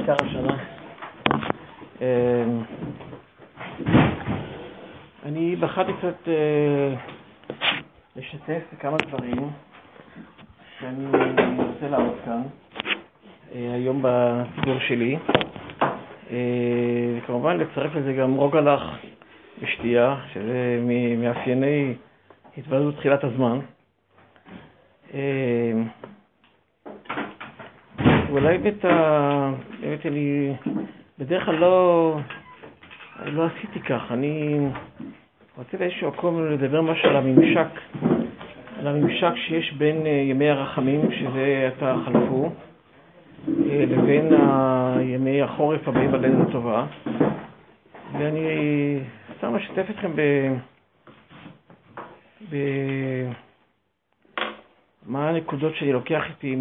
בעיקר השנה. אני בחרתי קצת לשתף כמה דברים שאני רוצה להראות כאן היום בסיפור שלי. כמובן לצרף לזה גם רוגלח ושתייה, שזה מאפייני התוודעות תחילת הזמן. ואולי באמת אני בדרך כלל לא עשיתי כך. אני רוצה באיזשהו מקום לדבר משהו על הממשק שיש בין ימי הרחמים, שזה עתה חלפו, לבין ימי החורף הבאים עלינו לטובה. ואני סתם אשתף אתכם מה הנקודות שאני לוקח איתי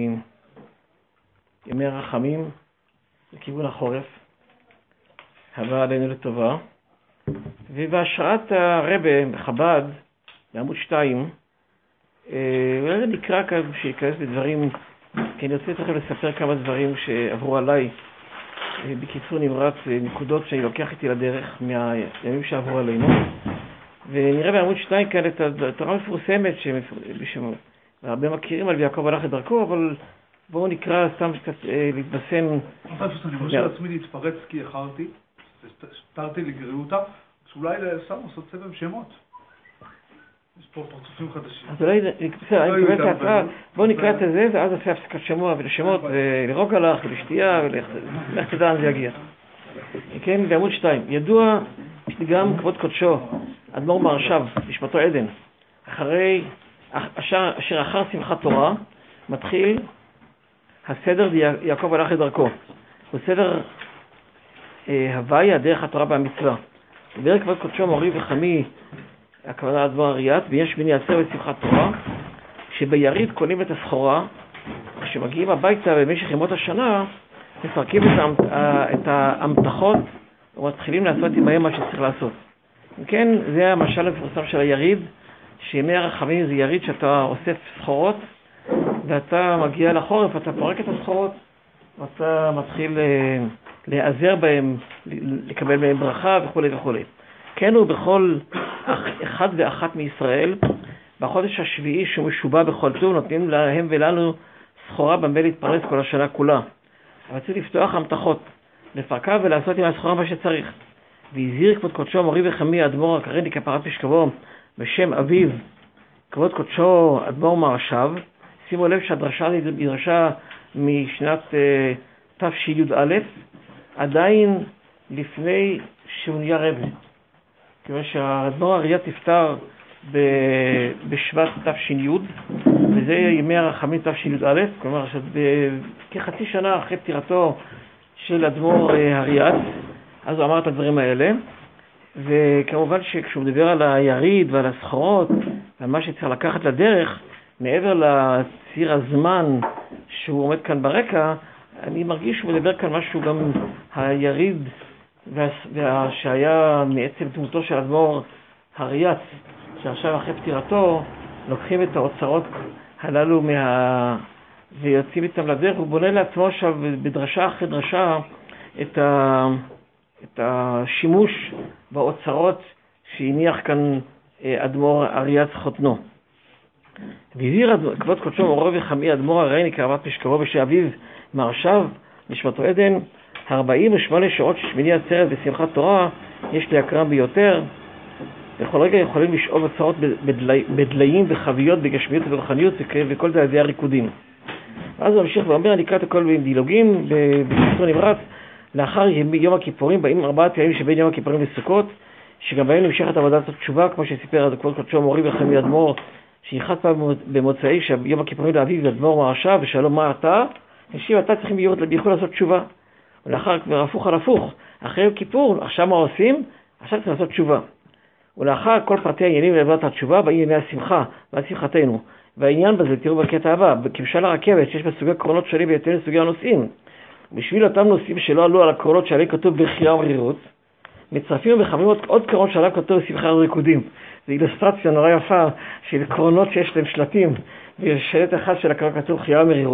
מימי הרחמים לכיוון החורף הבא עלינו לטובה. ובהשראת הרבה בחב"ד בעמוד 2, אולי זה נקרא כאן שיכנס בדברים, כי אני רוצה לכם לספר כמה דברים שעברו עליי בקיצור נמרץ, נקודות שאני לוקח איתי לדרך מהימים שעברו עלינו. ונראה בעמוד 2 כאן את התורה מפורסמת שהרבה מכירים על יעקב הלך לדרכו, אבל בואו נקרא סתם קצת להתבשם. אני חושב לעצמי להתפרץ כי איחרתי, סתרתי לגריעותה, שאולי סתם לעשות סבב שמות. יש פה פרצופים חדשים. אז אולי נקבל את ההצעה, בואו נקרא את זה, ואז נעשה הפסקת שמוע ולשמות, ולרוגלח ולשתייה, ולך תדע אם זה יגיע. כן, בעמוד 2. ידוע גם כבוד קודשו, אדמו"ר מהרש"ב, נשמתו עדן, אשר אחר שמחת תורה, מתחיל הסדר יעקב הלך לדרכו. הוא סדר הוואי, הדרך התורה והמצווה. בדרך כבוד קודשו מורי וחמי, הכוונה אדמו"ר אריית, ויש שמיני עצר ושמחת תורה, שביריד קונים את הסחורה, כשמגיעים הביתה במשך ימות השנה, מפרקים את ההמתחות, ומתחילים לעשות עמהם מה שצריך לעשות. כן, זה המשל המפורסם של היריד, שימי הרחמים זה יריד שאתה אוסף סחורות, ואתה מגיע לחורף, אתה פורק את הסחורות, ואתה מתחיל להיעזר בהם, לקבל מהם ברכה וכו' וכו'. כן, הוא בכל אחד ואחת מישראל, בחודש השביעי שהוא משובע בכל טוב, נותנים להם ולנו סחורה במה להתפרס כל השנה כולה. אבל צריך לפתוח המתחות, לפרקה ולעשות עם הסחורה מה שצריך. והזהיר כבוד קודשו מורי וחמי אדמו"ר הקרני כפרת משכבו בשם אביו, כבוד קודשו אדמו"ר מהרש"ב. שימו לב שהדרשה היא דרשה משנת תשי"א, עדיין לפני שהוא נהיה רבי. כיוון שהאדמו"ר אריית נפטר בשבט תש"י, וזה ימי הרחמים תשי"א, כלומר כחצי שנה אחרי פטירתו של אדמו"ר אריית, אז הוא אמר את הדברים האלה. וכמובן שכשהוא מדבר על היריד ועל הסחורות ועל מה שצריך לקחת לדרך, מעבר לציר הזמן שהוא עומד כאן ברקע, אני מרגיש שהוא מדבר כאן משהו גם היריד שהיה מעצם דמותו של אדמו"ר אריית, שעכשיו אחרי פטירתו לוקחים את האוצרות הללו ויוצאים איתם לדרך. הוא בונה לעצמו עכשיו בדרשה אחרי דרשה את השימוש באוצרות שהניח כאן אדמו"ר אריית חותנו. והזהיר כבוד קודשו מורי וחמי אדמו"ר הרייני כפרת משכבו בשם אביו מהרש"ב, נשמתו עדן, 48 שעות שמיני עצרת בשמחת תורה יש להקרם ביותר. בכל רגע יכולים לשאול אוצרות בדליים וחביות, בגשמיות וברוחניות, וכל זה על ידי הריקודים. אז הוא ממשיך ואומר, אני אקרא את הכל בדילוגים, בקיצור נמרץ. לאחר יום הכיפורים באים 4 ימים שבין יום הכיפורים וסוכות, שגם בהם נמשכת עבודת התשובה, כמו שסיפר כבוד קודשו מורי וחמי אדמו"ר, שיחד פעם במוצאי שיום הכיפורים לאביו אדמו"ר מהרש"ב, ושאלו מה אתה? השיב, אתה צריכים בייחוד לעשות תשובה. ולאחר כבר הפוך על הפוך, אחרי יום כיפור, עכשיו מה עושים? עכשיו צריך לעשות תשובה. ולאחר כל פרטי העניינים לעבודת התשובה, באים ימי השמחה ועד שמחתנו. והעניין בזה, תראו בקטע הבא, כמשל הרכבת, שיש בה סוגי קרונות שונים ויותר סוגי הנושאים. בשביל אותם נושאים שלא עלו על הקרונות שעליהם כתוב בחירה ומרירות, מצרפים ומחברים עוד קרונות שעליו כתוב בשמחה וריקודים. זו אילוסטרציה נורא יפה של קרונות שיש להם שלטים, ושלט אחד של הקרון כתוב חירה ומרירות,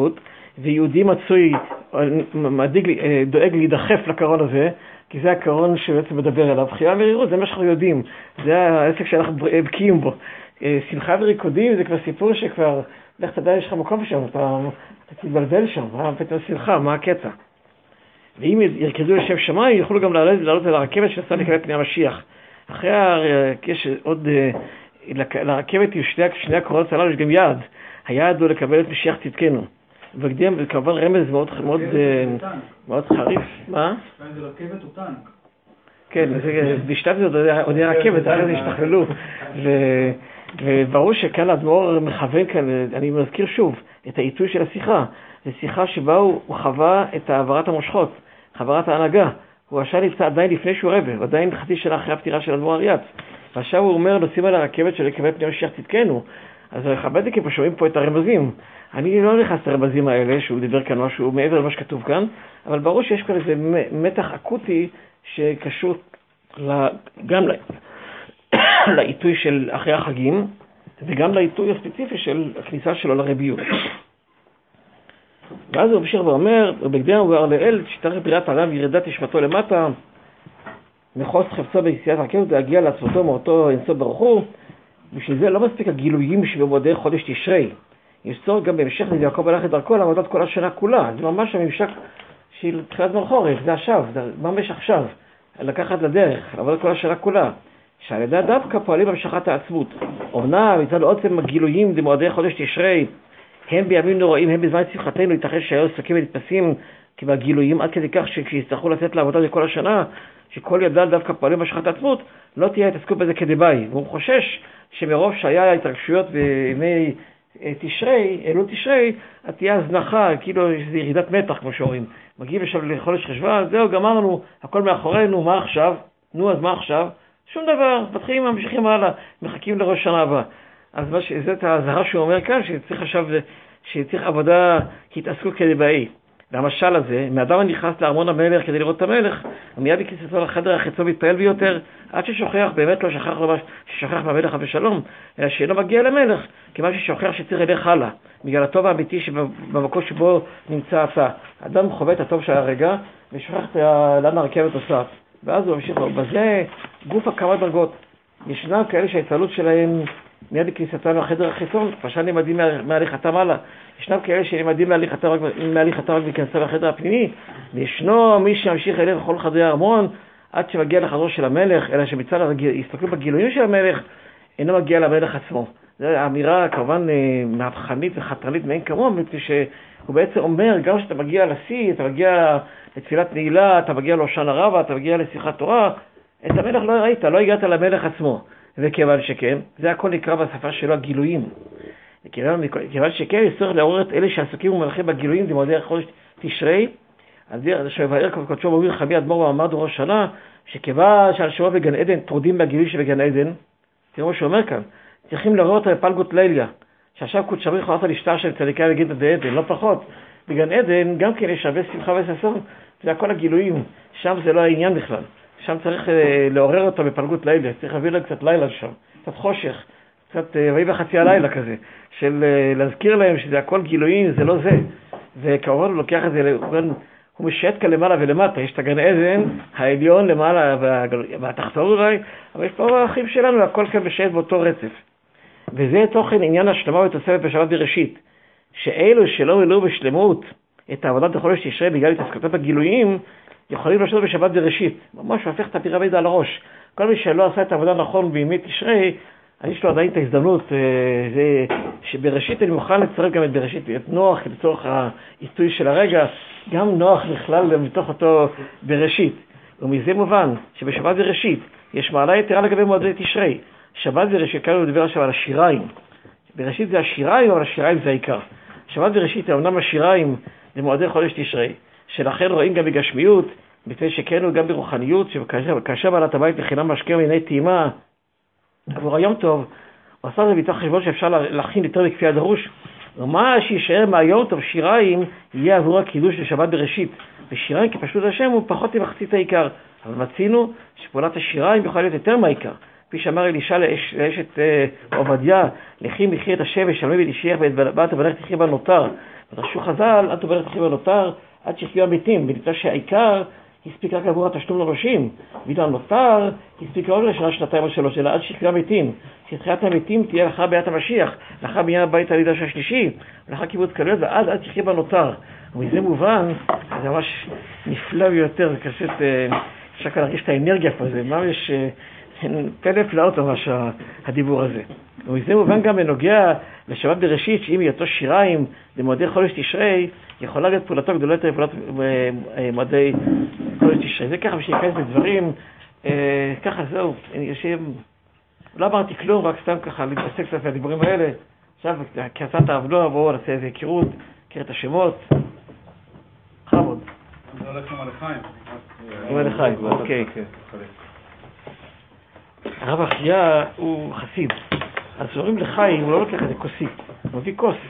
ויהודי מצוי, דואג להידחף לקרון הזה, כי זה הקרון שבעצם מדבר עליו. חייה מרירות, זה מה שאנחנו יודעים, זה העסק שאנחנו בקיאים בו. שמחה וריקודים זה כבר סיפור שכבר, לך תדע, יש לך מקום שם, אתה תתבלבל שם, מה פתאום שמחה, מה הקטע? ואם ירקדו לשם שמיים, יוכלו גם לעלות על הרכבת שנסעה לקבל פני המשיח. אחרי יש עוד, לרכבת עם שני הקרונות הללו יש גם יעד. היעד הוא לקבל את משיח צדקנו. וקדים, וכמובן רמז מאוד חריף. מה? זה רכבת או טנק. כן, בשלב זה עוד היה רכבת, אחרי זה השתכללו. וברור שכאן האדמו"ר מכוון כאן, אני מזכיר שוב, את העיתוי של השיחה. זו שיחה שבה הוא חווה את העברת המושכות, חברת ההנהגה. הוא עכשיו נמצא עדיין לפני שהוא רבה, הוא עדיין חצי שנה אחרי הפטירה של אדמו"ר אריאץ. ועכשיו הוא אומר, נוסעים על הרכבת של לקבל פני משיח צדקנו. אז החב"דניקים פה שומעים פה את הרמזים. אני לא נכנס לרמזים האלה, שהוא דיבר כאן משהו מעבר למה שכתוב כאן, אבל ברור שיש כאן איזה מתח אקוטי שקשור גם לעיתוי של אחרי החגים, וגם לעיתוי הספציפי של הכניסה שלו לרביות. ואז הוא ממשיך ואומר, ובגדי המובהר לאל, שתרח בריאת הרב ירדת נשמתו למטה, מחוז חפצו ביציאת הרכבת, להגיע לעצמתו מאותו אינסוף ברוך הוא. בשביל זה לא מספיק הגילויים שבמועדי חודש תשרי. יש צורך גם בהמשך לזה יעקב הלך את דרכו לעבודת כל השנה כולה. זה ממש הממשק של תחילת זמן חורף, זה עכשיו, זה ממש עכשיו. לקחת לדרך, לעבודת כל השנה כולה. שעל ידי דווקא פועלים במשכת העצמות. אומנם מצד עוצם הגילויים במועדי חודש תשרי, הם בימים נוראים, הם בזמן שמחתנו, ייתכן שהיו עסקים ונתפסים כבגילויים, עד כדי כך שכשיצטרכו לצאת לעבודה כל השנה, שכל ידע דווקא פועלים במשכת העצמות, לא תהיה התעסקות בזה כדבעי. והוא חושש שמרוב שהיה התרגשויות בימי תשרי, אלול תשרי, תהיה הזנחה, כאילו יש ירידת מתח, כמו שאומרים. מגיעים עכשיו לחודש חשבון, זהו, גמרנו, הכל מאחורינו, מה עכשיו? נו, אז מה עכשיו? שום דבר, מתחילים, ממשיכים הלאה, מחכים לראש שנה הבאה. אז זאת ההזהרה שהוא אומר כאן, שצריך עבודה כהתעסקות כדבעי. והמשל הזה, מאדם הנכנס לארמון המלך כדי לראות את המלך, ומיד בכניסתו לחדר החיצון מתפעל ביותר, עד ששוכח, באמת לא ששכח מהמלך בשלום, אלא שאינו מגיע למלך, כיוון ששוכח שצריך ללך הלאה, בגלל הטוב האמיתי שבמקום שבו נמצא אתה. אדם חווה את הטוב של הרגע, ושוכח לאן הרכבת עושה. ואז הוא ממשיך, בזה גוף הכמה דרגות. ישנם כאלה שההתפעלות שלהם מיד בכניסתם לחדר החיצון, פשוט נמדים מהליכתם הלאה. ישנם כאלה שנמדים מהליכתם רק בכניסתם לחדר הפנימי, וישנו מי שימשיך אליהם בכל חדרי הארמון, עד שמגיע לחדרו של המלך, אלא שמצד הסתכלו בגילויים של המלך, אינו מגיע למלך עצמו. זו האמירה כמובן מהפכנית וחתרנית מאין כמוה, מפני שהוא בעצם אומר, גם כשאתה מגיע לשיא, אתה מגיע לתפילת נעילה, אתה מגיע להושענא רבה, אתה מגיע לשמחת תורה, את המלך לא ראית, לא הגעת למלך עצמו. וכיוון שכן, זה הכל נקרא בשפה שלו הגילויים. כיוון שכן, יש צורך לעורר את אלה שעסוקים ומלכים בגילויים, זה מועדי חודש תשרי, אז שבהעיר קודשו מוביל חמי אדמו"ר ואמר דראש שנה, שכיוון שהנשמות בגן עדן טרודים בגילוי שבגן עדן, תראו מה שהוא אומר כאן, צריכים לעורר אותה בפלגות ליליה, שעכשיו קודשמי יכול לעשות לשטר של צדיקה וגיד עד עדן, לא פחות. בגן עדן גם כן יש הרבה שמחה וששון, זה הכל הגילויים, שם זה לא העניין בכלל. שם צריך לעורר אותו בפלגות לילה, צריך להביא לו קצת לילה שם, קצת חושך, קצת ואי בחצי הלילה כזה, של להזכיר להם שזה הכל גילויים, זה לא זה. וכמובן הוא לוקח את זה, הוא משייט כאן למעלה ולמטה, יש את הגן עדן, העליון למעלה והתחתון אולי, אבל יש פה האחים שלנו, הכל כאן משייט באותו רצף. וזה תוכן עניין השלמה ותוספת בשבת בראשית, שאלו שלא מילאו בשלמות את העבודת החודש תשרי בגלל התעסקותם בגילויים, יכולים לעשות בשבת בראשית, ממש הופך את הפירמידה על הראש. כל מי שלא עשה את העבודה נכון בימי תשרי, יש לו עדיין את ההזדמנות, שבראשית אני מוכן לצרף גם את בראשית, את נוח לצורך העיתוי של הרגע, גם נוח בכלל מתוך אותו בראשית. ומזה מובן שבשבת בראשית יש מעלה יתרה לגבי מועדי תשרי. שבת בראשית, כאן הוא מדבר עכשיו על השיריים. בראשית זה השיריים, אבל השיריים זה העיקר. שבת בראשית, אמנם השיריים זה מועדי חודש תשרי, שלכן רואים גם בגשמיות, בפני שכנו גם ברוחניות, שכאשר בעלת הבית מכינה משקה מיני טעימה, עבור היום טוב, הוא עשה זה מתוך חשבון שאפשר להכין יותר מכפי הדרוש, ומה שישאר מהיום טוב שיריים יהיה עבור הקידוש לשבת בראשית, ושיריים כפשוט השם הוא פחות ממחצית העיקר, אבל מצינו שפעולת השיריים יכולה להיות יותר מהעיקר, כפי שאמר אלישע לאשת עובדיה, לכי מחי את השבש, שלמי ולשיח ואת בת ובנך תחי בנותר, דרשו חז"ל, עד תובלת תחייה בנותר, עד שהחיו המתים, בנמצא שהעיקר הספיק רק עבור התשלום לראשים, ואילו הנותר הספיק לא לשנה, שנתיים או שלוש, אלא עד שהחיו המתים, שתחיית המתים תהיה לאחר ביאת המשיח, לאחר בניין הבית הלידה השלישי, ולאחר קיבוץ גלויות, ועד שחייה בנותר. ומזה מובן, זה ממש נפלא ביותר, זה קשה, אפשר כאן להרגיש את האנרגיה פה, זה ממש פלא פלאות ממש הדיבור הזה. ומזה מובן גם בנוגע לשבת בראשית, שאם יהיה אותו שיריים למועדי חודש תשרי, יכולה להיות פעולתו גדולה יותר פעולת מועדי חודש תשרי. זה ככה בשביל בדברים, ככה זהו, לא אמרתי כלום, רק סתם ככה להתעסק קצת בדיבורים האלה. עכשיו, כעצת האבנוע, בואו נעשה איזה היכרות, נכיר את השמות. חמוד. זה הולך עם הלחיים. עם הלחיים, אוקיי. הרב אחיה הוא חסיד. אז אומרים לחיים, הוא לא לוקח איזה כוסית, הוא מביא כוס.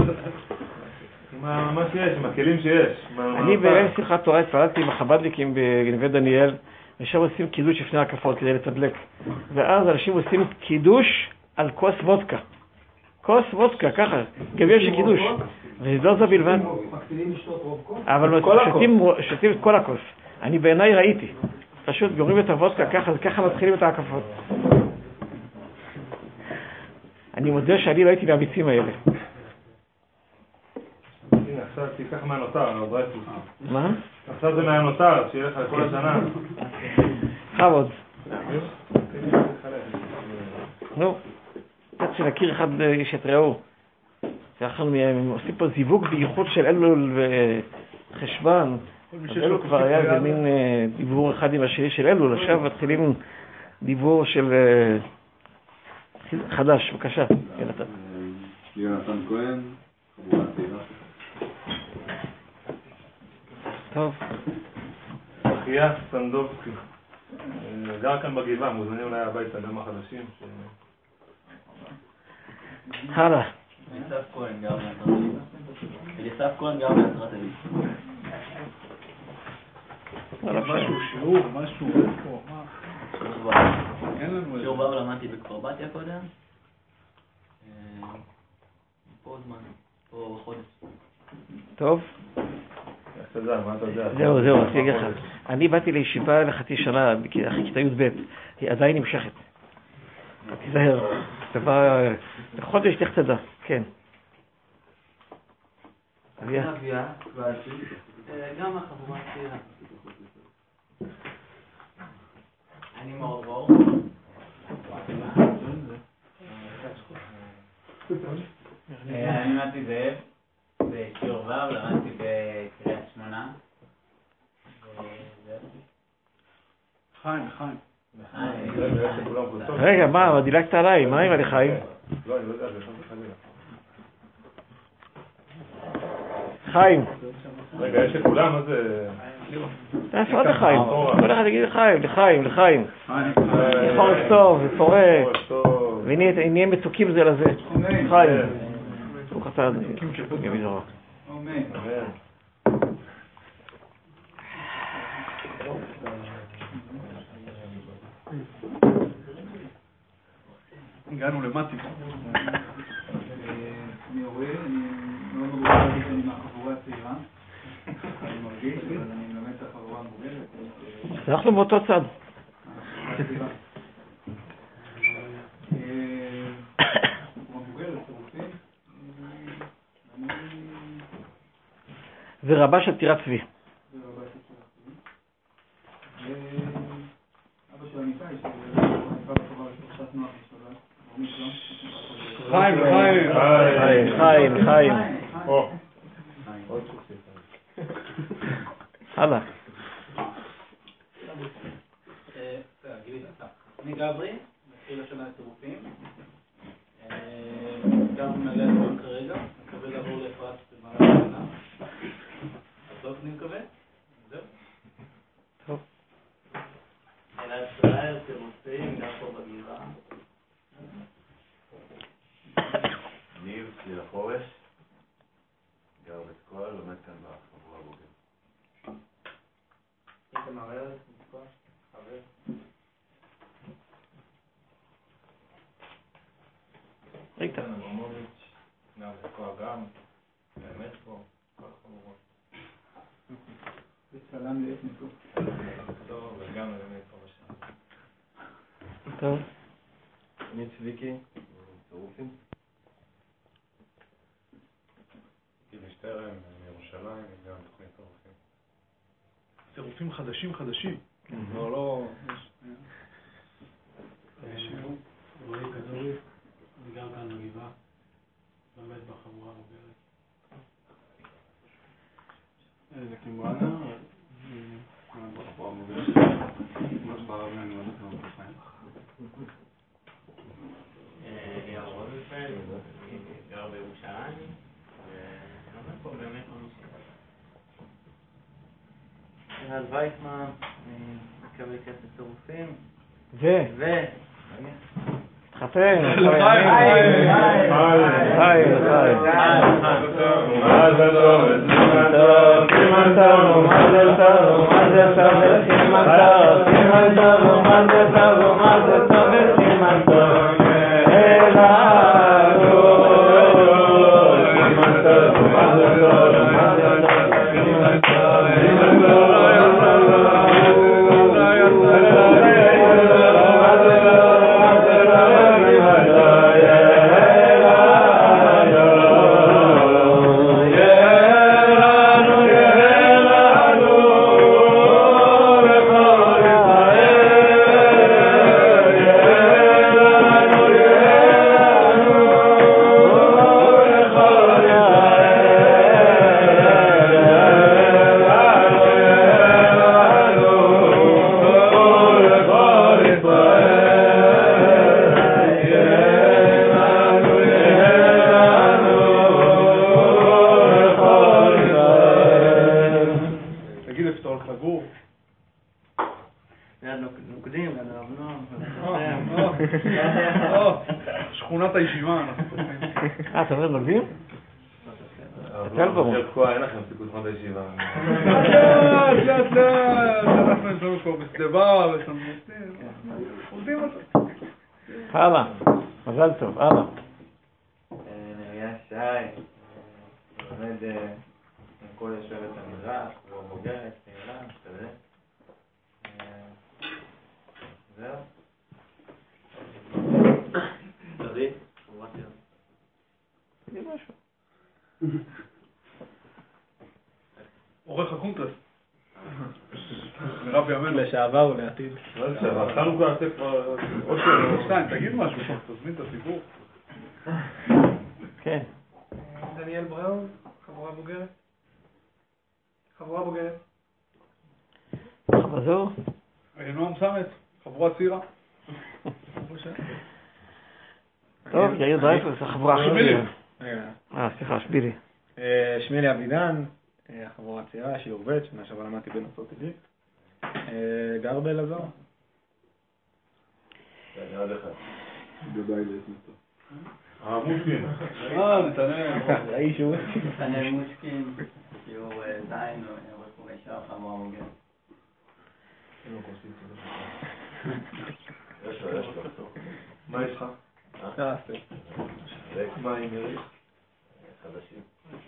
מה שיש, עם הכלים שיש. אני בליל שמחת תורה התפללתי עם החב"דניקים בנווה דניאל, ושם עושים קידוש לפני הקפות כדי לתדלק. ואז אנשים עושים קידוש על כוס וודקה. כוס וודקה, ככה, גביע של קידוש. וזה לא זה בלבד. אבל שותים את כל הכוס. אני בעיניי ראיתי. פשוט גומרים את הוודקה ככה מתחילים את ההקפות. אני מודה שאני לא הייתי מהביצים האלה. הנה, עכשיו תיקח מהנותר, ברייטוס. מה? עכשיו זה מהנותר, שיהיה לך לכל השנה. חמוד. נו, קצת שנכיר אחד שאת ראו. אנחנו עושים פה זיווג בייחוד של אלול וחשבן. אלול כבר היה איזה מין דיבור אחד עם השני של אלול, עכשיו מתחילים דיבור של חדש, בבקשה. יונתן כהן, חבורת צעירה. טוב. אחיה סנדובסקי. גר כאן בגבעה, מוזמנים אולי הביתה, גם החדשים. הלאה. אליסף כהן גר בנצרת עילית. אליסף כהן גר בנצרת עילית. משהו שיעור, משהו פה, מה? שיעור בב למדתי בכפר בתיה קודם. פה זמן, פה חודש. טוב. תודה, מה אתה יודע? זהו, רציתי להגיד לך. אני באתי לישיבה לחצי שנה, אחרי כיתה י"ב, היא עדיין נמשכת. תיזהר, דבר, חודש תחתדה, כן. אביה, גם החבורה צעירה. אני מור. אני למדתי זאב, בשיעור ו', למדתי בקריית שמונה. חיים. רגע, מה, דילגת עליי, מה עם הלחיים? לא, אני לא יודע, זה שם חלילה. חיים. רגע, יש לכולם, מה זה? תעשה עוד לחיים. כל אחד יגיד לחיים. חורף טוב, ופורה. ונהיה מצוקים זה לזה. חיים. הוא חסר, יביא זרוע. אמן. הגענו למטי. אני רואה, אני מאוד מרגיש שאני מהחבורה הצעירה. אני מרגיש, אבל אני מלמד את החבורה המבוגרת. אנחנו באותו צד. זה רבה של טירת צבי. אבא של עמיתי, שנקרא בחברה לשלושת נוח בשבת. חיים. הלאה. אני גברי, מתחיל השנה צירופים. גם מנהלי הדברים כרגע, מקווה לעבור לפרס במהלך השנה. בסוף אני מקווה. זהו. טוב. אלעד ישראל, צירופים, גם פה בגבעה. ניב, צליל החורש, גר בתקוע, לומד כאן בחבורה בוגר. איתמר ארץ, מתקוע, חבר. ריטה. נאו בתקוע גם. באמת פה, כל חמורות. וצלם לעת נתו. טוב, וגם באמת פה ושם. טוב. אני צביקי, צירופים. גילי שטרן, מירושלים, וגם תוכנית צירופים. צירופים חדשים. לא... רועי כדורי, אני גם כאן בגבעה, לומד בחבורה הבוגרת. זקים בואנה, לומד בחבורה הבוגרת. ממש בערבי אני לומד בחיים. אליהו רוזנפלד, גר בירושלים, ולומד פה באמת חמישי. אלעד וייסמן, מקבל כסף צירופים. תחתן. שכונת הישיבה. אתה אומר נוגדים? אין לכם סיכוי שכונת הישיבה. לאט, אנחנו יש לנו פה בסדבה, יש לנו עובדים על זה. הלאה, מזל טוב, הלאה. נריה שי, לומד עם כל יושבת המזרח, הוא בוגרת, צעירה, כזה. זהו. דוד, חבורת יום. תגיד משהו. עורך הקונטרס. רבי אמן. לשעבר ולעתיד. חנוכה עושה כבר... שתיים, תגיד משהו, תזמין את הסיפור. כן. דניאל בראון, חבורה בוגרת. חבזור? נועם סמט, חבורה צעירה. טוב, יאיר דרייפוס, החבורה הכי שמילי. סליחה, שמילי. שמילי אבידן, החבורה הצעירה, שיעור ב', שנה שעברה למדתי בנצרת עילית. גר באלעזר. עוד אחד. גדאי לעת נתו. מושקין. נתנאל. האיש הוא. נתנאל מושקין, שיעור זין, רקומי שער חבורה בוגרת. יש לו. מה יש לך? מה עם יריך? חדשים.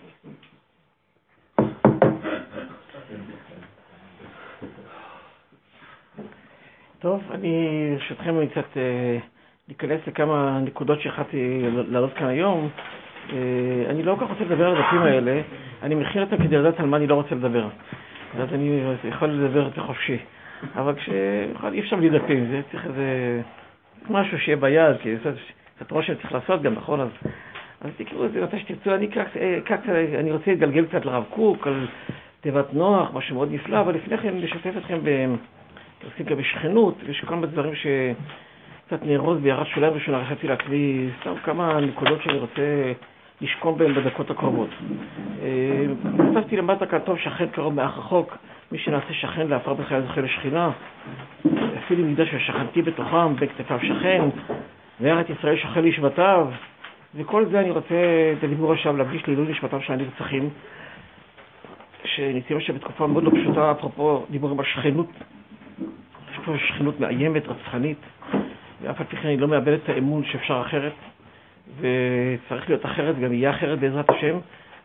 טוב, אני ברשותכם קצת להיכנס לכמה נקודות שהחלטתי לעלות כאן היום. אני לא כל כך רוצה לדבר על הדפים האלה, אני מכין אותם כדי לדעת על מה אני לא רוצה לדבר. אז אני יכול לדבר את זה חופשי. אבל אי אפשר בלי דפים, זה צריך איזה משהו שיהיה ביד, כי זה קצת רושם צריך לעשות גם, נכון? אז תקראו את זה מתי שתרצו. אני רוצה להתגלגל קצת לרב קוק, על תיבת נוח, משהו מאוד נפלא, אבל לפני כן לשתף אתכם עושים גם בשכנות, ויש כל מיני דברים שקצת נארוז בהערת שוליים ראשונה, רציתי להקריא סתם כמה נקודות שאני רוצה לשכון בהן בדקות הקרובות. כתבתי למטה כאן, טוב, שכן קרוב מאח רחוק, מי שנעשה שכן לעפר בחיי זוכה לשכינה, אפילו מקדש ושכנתי בתוכם, בכתפיו שכן, וארץ ישראל שכן לישבתיו, וכל זה אני רוצה את הדיבור עכשיו להקדיש לעילוי נשמתם של הנרצחים, שנמצאים שבתקופה מאוד לא פשוטה, אפרופו דיבורים על שכנות, יש פה שכנות מאיימת, רצחנית, ואף על פי כן אני לא מאבד את האמון שאפשר אחרת, וצריך להיות אחרת, גם יהיה אחרת בעזרת השם,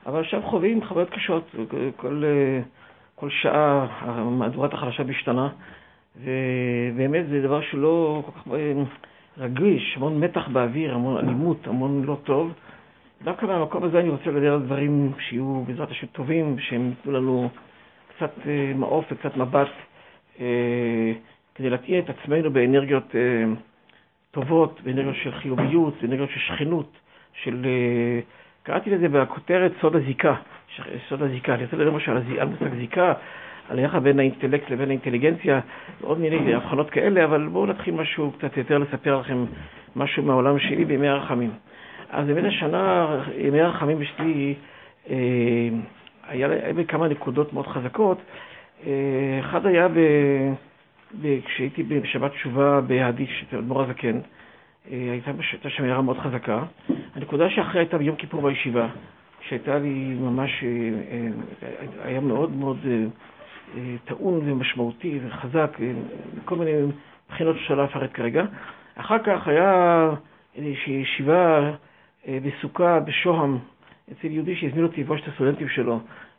אבל עכשיו חווים חוויות קשות, כל שעה מהדורת החדשה משתנה, ובאמת זה דבר שלא כל כך רגיש, המון מתח באוויר, המון אלימות, המון לא טוב. דווקא מהמקום הזה אני רוצה לדבר על דברים שיהיו בעזרת השם טובים, שהם ייתנו לנו קצת מעוף וקצת מבט, כדי להתאים את עצמנו באנרגיות טובות, באנרגיות של חיוביות, באנרגיות של שכנות, קראתי לזה בכותרת סוד הזיקה. סוד הזיקה, אני רוצה לדבר משהו על מושג זיקה, על היחד בין האינטלקט לבין האינטליגנציה, עוד מיני הבחנות כאלה, אבל בואו נתחיל משהו קצת יותר לספר לכם משהו מהעולם שלי בימי הרחמים. אז באמת השנה, ימי הרחמים בשלי, היה בכמה נקודות מאוד חזקות. אחד היה כשהייתי בשבת תשובה בהדיש, אדמו"ר הזקן, הייתה שם הערה מאוד חזקה. הנקודה שאחרי הייתה ביום כיפור בישיבה, שהייתה לי ממש, היה מאוד מאוד טעון ומשמעותי וחזק, כל מיני בחינות שלא אפרט כרגע. אחר כך היה ישיבה בסוכה בשוהם, אצל יהודי שהזמין אותי לפגוש את הסטודנטים שלו,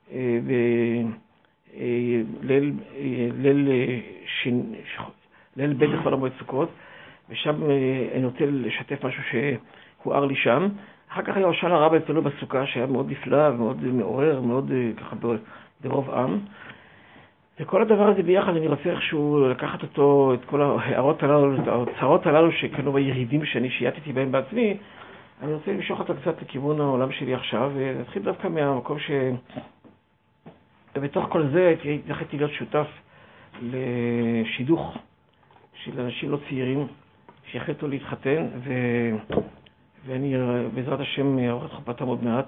ליל בית לכל המועד סוכות, ושם אני רוצה לשתף משהו שהואר לי שם. אחר כך היה הושענא רבה אצלנו בסוכה, שהיה מאוד נפלא ומאוד מעורר, מאוד ככה ברוב עם. וכל הדבר הזה ביחד אני רוצה איכשהו לקחת אותו, את כל ההערות הללו, את ההוצאות הללו שקנו בירידים שאני שייטתי בהם בעצמי, אני רוצה למשוך אותה קצת לכיוון העולם שלי עכשיו, ונתחיל דווקא מהמקום ובתוך כל זה הייתי להיות שותף לשידוך של אנשים לא צעירים שהחליטו להתחתן, ואני בעזרת השם אערוך את חופתם עוד מעט.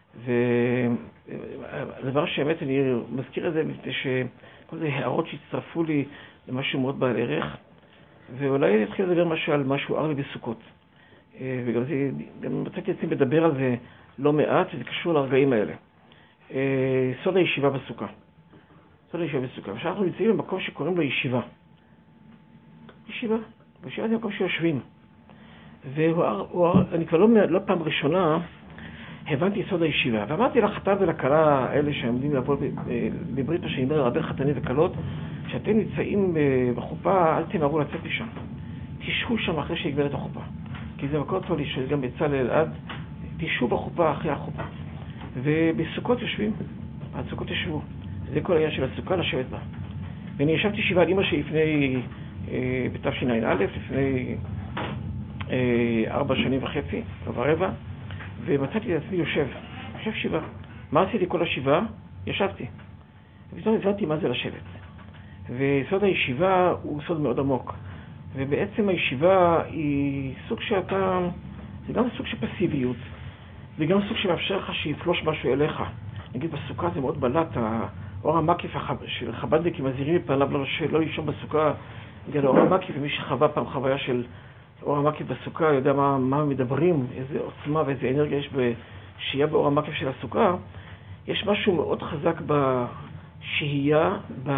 והדבר שבאמת אני מזכיר את זה מפני שכל זה הערות שהצטרפו לי למשהו מאוד בעל ערך, ואולי אני אתחיל לדבר משהו על משהו הואר לי בסוכות. וגם זה, גם מצאתי עצמי לדבר על זה לא מעט, וזה קשור לרגעים האלה. סוד הישיבה בסוכה. סוד הישיבה בסוכה. ושאנחנו נמצאים במקום שקוראים לו ישיבה. ישיבה. וישיבה זה מקום שיושבים. ואני כבר לא פעם ראשונה הבנתי סוד הישיבה. ואמרתי לחתן ולכלה, האלה שעומדים לבוא בברית השני, רבי חתנים וכלות, שאתם נמצאים בחופה, אל תמהרו לצאת משם. תשחו שם אחרי שיגבר את החופה. כי זה מקום טוב שגם יצא לאלעד, תשחו בחופה אחרי החופה. ובסוכות יושבים, הסוכות ישבו. זה כל העניין של הסוכה, לשבת בה. ואני ישבתי שבעה על אמא שלפני, בתשע"א, לפני 4 שנים וחצי, ורבע, ומצאתי את עצמי יושב שבעה. מה עשיתי כל השבעה? ישבתי. ופתאום הבנתי מה זה לשבת. וסוד הישיבה הוא סוד מאוד עמוק. ובעצם הישיבה היא סוג שאתה, זה גם סוג של פסיביות, וגם סוג שמאפשר לך שיפלוש משהו אליך. נגיד בסוכה זה מאוד בלט, האור המקיף של חב"דניקים מזהירים מפניו לא לישון בסוכה, בגלל האור המקיף, ומי שחווה פעם חוויה של אור המקיף בסוכה יודע מה מדברים, איזה עוצמה ואיזה אנרגיה יש בשהייה באור המקיף של הסוכה. יש משהו מאוד חזק בשהייה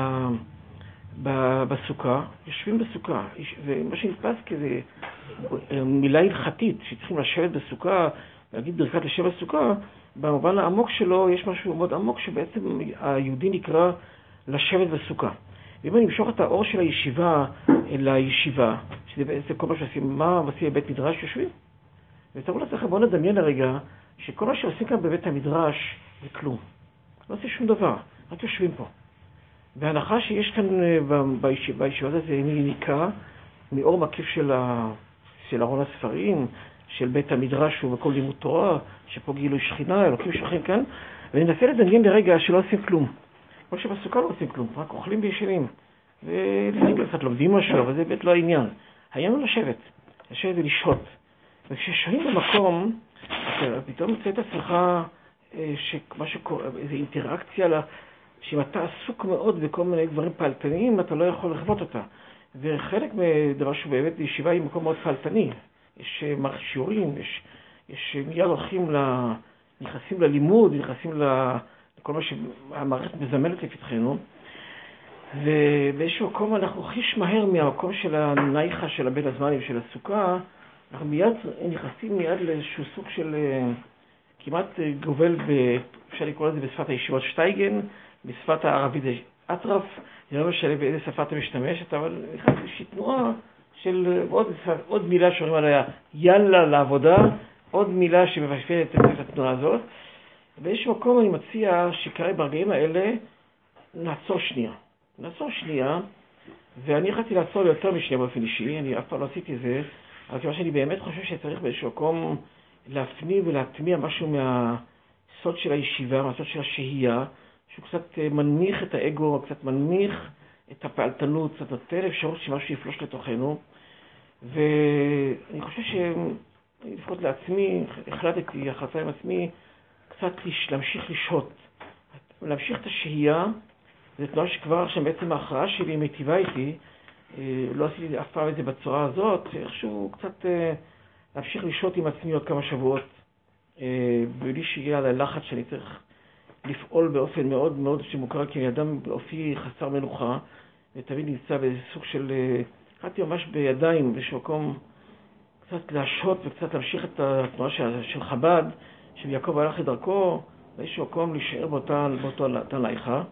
בסוכה, יושבים בסוכה, ומה שנתפס כזה מילה הלכתית שצריכים לשבת בסוכה, להגיד ברכת לשם בסוכה, במובן העמוק שלו יש משהו מאוד עמוק שבעצם היהודי נקרא לשבת בסוכה. ואם אני אמשוך את האור של הישיבה אל הישיבה, שזה בעצם כל מה שעושים, מה עושים בבית מדרש, יושבים. ותראו לעצמכם, בואו נדמיין לרגע שכל מה שעושים כאן בבית המדרש זה כלום. לא עושים שום דבר, רק יושבים פה. וההנחה שיש כאן בישיבה הזאת זה ניקה מאור מקיף של ארון הספרים, של בית המדרש ובכל לימוד תורה, שפה גילוי שכינה, אלוקים שכין כאן, ואני מנסה לדמיין לרגע שלא עושים כלום. כמו שבסוכה לא עושים כלום, רק אוכלים וישנים. ולפעמים קצת לומדים משהו, אבל זה באמת לא העניין. העניין הוא לשבת ולשהות. וכששהים במקום, אתה פתאום מוצא את עצמך שמה שקורה, איזו אינטראקציה, שאם אתה עסוק מאוד בכל מיני דברים פעלתניים, אתה לא יכול לחוות אותה. וחלק מדבר שבאמת ישיבה היא מקום מאוד פעלתני. יש מערכת שיעורים, יש מיד נכנסים ללימוד, נכנסים לכל מה שהמערכת מזמנת לפתחנו. ובאיזשהו מקום אנחנו חיש מהר מהמקום של הנייחה של בין הזמנים של הסוכה, אנחנו מיד נכנסים מיד לאיזשהו סוג של כמעט גובל, אפשר לקרוא לזה בשפת הישיבות שטייגן, בשפת הערבית אטרף, אני לא משנה באיזה שפה אתה משתמשת, אבל איזושהי תנועה של עוד מילה שאומרים עליה, יאללה לעבודה, עוד מילה שמבשפלת את התנועה הזאת. באיזשהו מקום אני מציע שקרה ברגעים האלה, נעצור שנייה, ואני החלטתי לעצור ליותר משנייה באופן אישי, אני אף פעם לא עשיתי זה, אבל כיוון שאני באמת חושב שצריך באיזשהו מקום להפנים ולהטמיע משהו מהסוד של הישיבה, מהסוד של השהייה, שהוא קצת מנמיך את האגו, קצת מנמיך את הפעלתנות, קצת נותן אפשרות שמשהו יפלוש לתוכנו, ואני חושב לפחות לעצמי, החלטתי, החלטה עם עצמי, קצת להמשיך לשהות, להמשיך את השהייה. זו תנועה שכבר עכשיו בעצם ההכרעה שלי מיטיבה איתי, לא עשיתי אף פעם את זה בצורה הזאת, איכשהו קצת להמשיך לשהות עם עצמי עוד כמה שבועות, בלי שיהיה על הלחץ שאני צריך לפעול באופן מאוד מאוד שמוכר, כי אני אדם באופי חסר מנוחה, ותמיד נמצא באיזה סוג של, החלטתי ממש בידיים, באיזשהו מקום קצת להשהות וקצת להמשיך את התנועה של חב"ד, של יעקב הלך לדרכו, באיזשהו מקום להישאר באותו ליכה.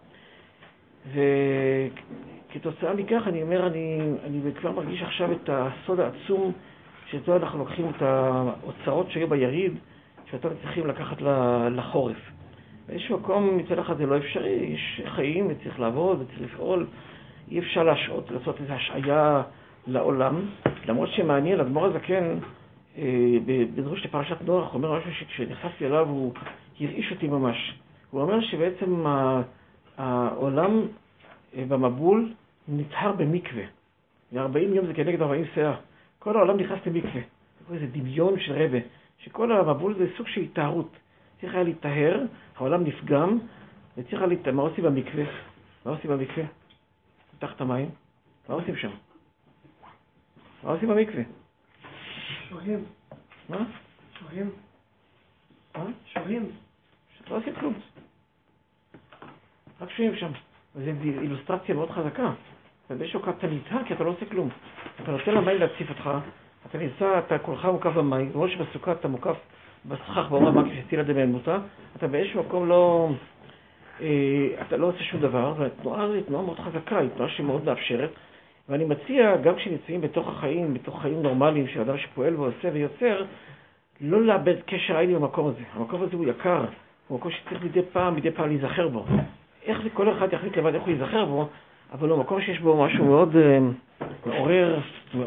וכתוצאה מכך אני אומר, אני כבר מרגיש עכשיו את הסוד העצום שאתו אנחנו לוקחים את האוצרות שהיו ביריד, שאתם צריכים לקחת לחורף. באיזשהו מקום מצד אחד זה לא אפשרי, יש חיים וצריך לעבוד וצריך לפעול, אי אפשר להשעות, לעשות איזו השעיה לעולם, למרות שמעניין, אדמו"ר הזקן, בדרוש לפרשת נוח, הוא אומר משהו שכשנחשפתי אליו הוא הרעיש אותי ממש. הוא אומר שבעצם העולם במבול נטהר במקווה. 40 יום זה כנגד 40 שעה. כל העולם נכנס למקווה. זה דמיון של רבא, שכל המבול זה סוג של התארות. צריך היה להתאהר, העולם נפגם, וצריך היה להתאהר. מה עושים במקווה? פתח את המים. מה עושים שם? מה עושים במקווה? שוהים. מה? שוהים. מה? שוהים. לא עושים כלום. רק שוהים שם. וזו אילוסטרציה מאוד חזקה. ובאיזשהו קו אתה נטהר כי אתה לא עושה כלום. אתה נותן למים להציף אותך, אתה נמצא, אתה כולך מוקף במים, כמו שבסוכה אתה מוקף בסכך באור המים כשהצילה דמיימותה, אתה באיזשהו מקום לא, אתה לא עושה שום דבר, והתנועה הזו היא תנועה מאוד חזקה, היא תנועה שמאוד מאפשרת, ואני מציע, גם כשנמצאים בתוך החיים, בתוך חיים נורמליים של אדם שפועל ועושה ויוצר, לא לאבד קשר עין במקום הזה. המקום הזה הוא יקר, הוא מקום שצריך מדי פעם להיזכר בו. איך זה כל אחד יחליט לבד איך הוא ייזכר בו, אבל הוא מקום שיש בו משהו מאוד מעורר,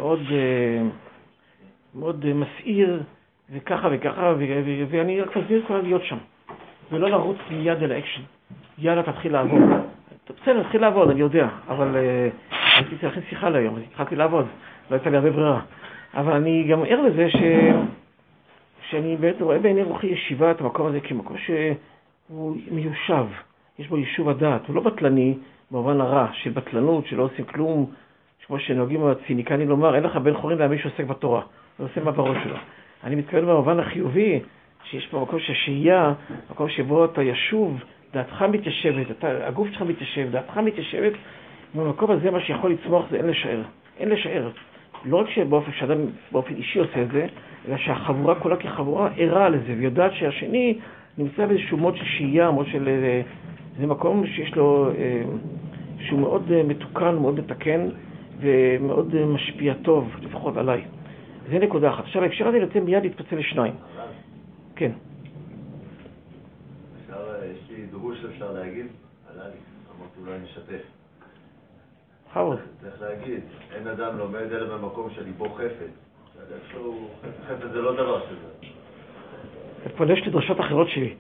מאוד מסעיר, וככה, ואני רק מזמין כל להיות שם, ולא לרוץ מיד אל האקשן. יאללה, תתחיל לעבוד. בסדר, תתחיל לעבוד, אני יודע, אבל הייתי להכין שיחה להיום, אז התחלתי לעבוד, לא הייתה לי הרבה ברירה. אבל אני גם ער לזה שאני באמת רואה בעיני רוחי ישיבה את המקום הזה כמקום שהוא מיושב, יש בו יישוב הדעת, הוא לא בטלני במובן הרע של בטלנות, שלא עושים כלום, כמו שנוהגים הציניקנים לומר, אין לך בן חורין להאמין שעוסק בתורה, הוא עושה מה בראש שלו. אני מתכוון במובן החיובי, שיש פה מקום שהשהייה, מקום שבו אתה ישוב, דעתך מתיישבת, הגוף שלך מתיישב, דעתך מתיישבת, במקום הזה מה שיכול לצמוח זה אין לשער. לא רק שאדם באופן אישי עושה את זה, אלא שהחבורה כולה כחבורה ערה לזה, ויודעת שהשני נמצא באיזשהו מוד של שהייה, מוד של... זה מקום שיש לו, שהוא מאוד מתוקן, מאוד מתקן, ומאוד משפיע טוב, לפחות עליי. זה נקודה אחת. עכשיו, האפשר הזה לתת מיד להתפצל לשניים. כן. יש לי דרוש שאפשר להגיד, עלה לי, אמרתי אולי נשתף. חבוד. צריך להגיד, אין אדם לומד אלא במקום שליבו חפץ. חפץ זה לא דבר שזה. זה פולש לדרשות אחרות שלי.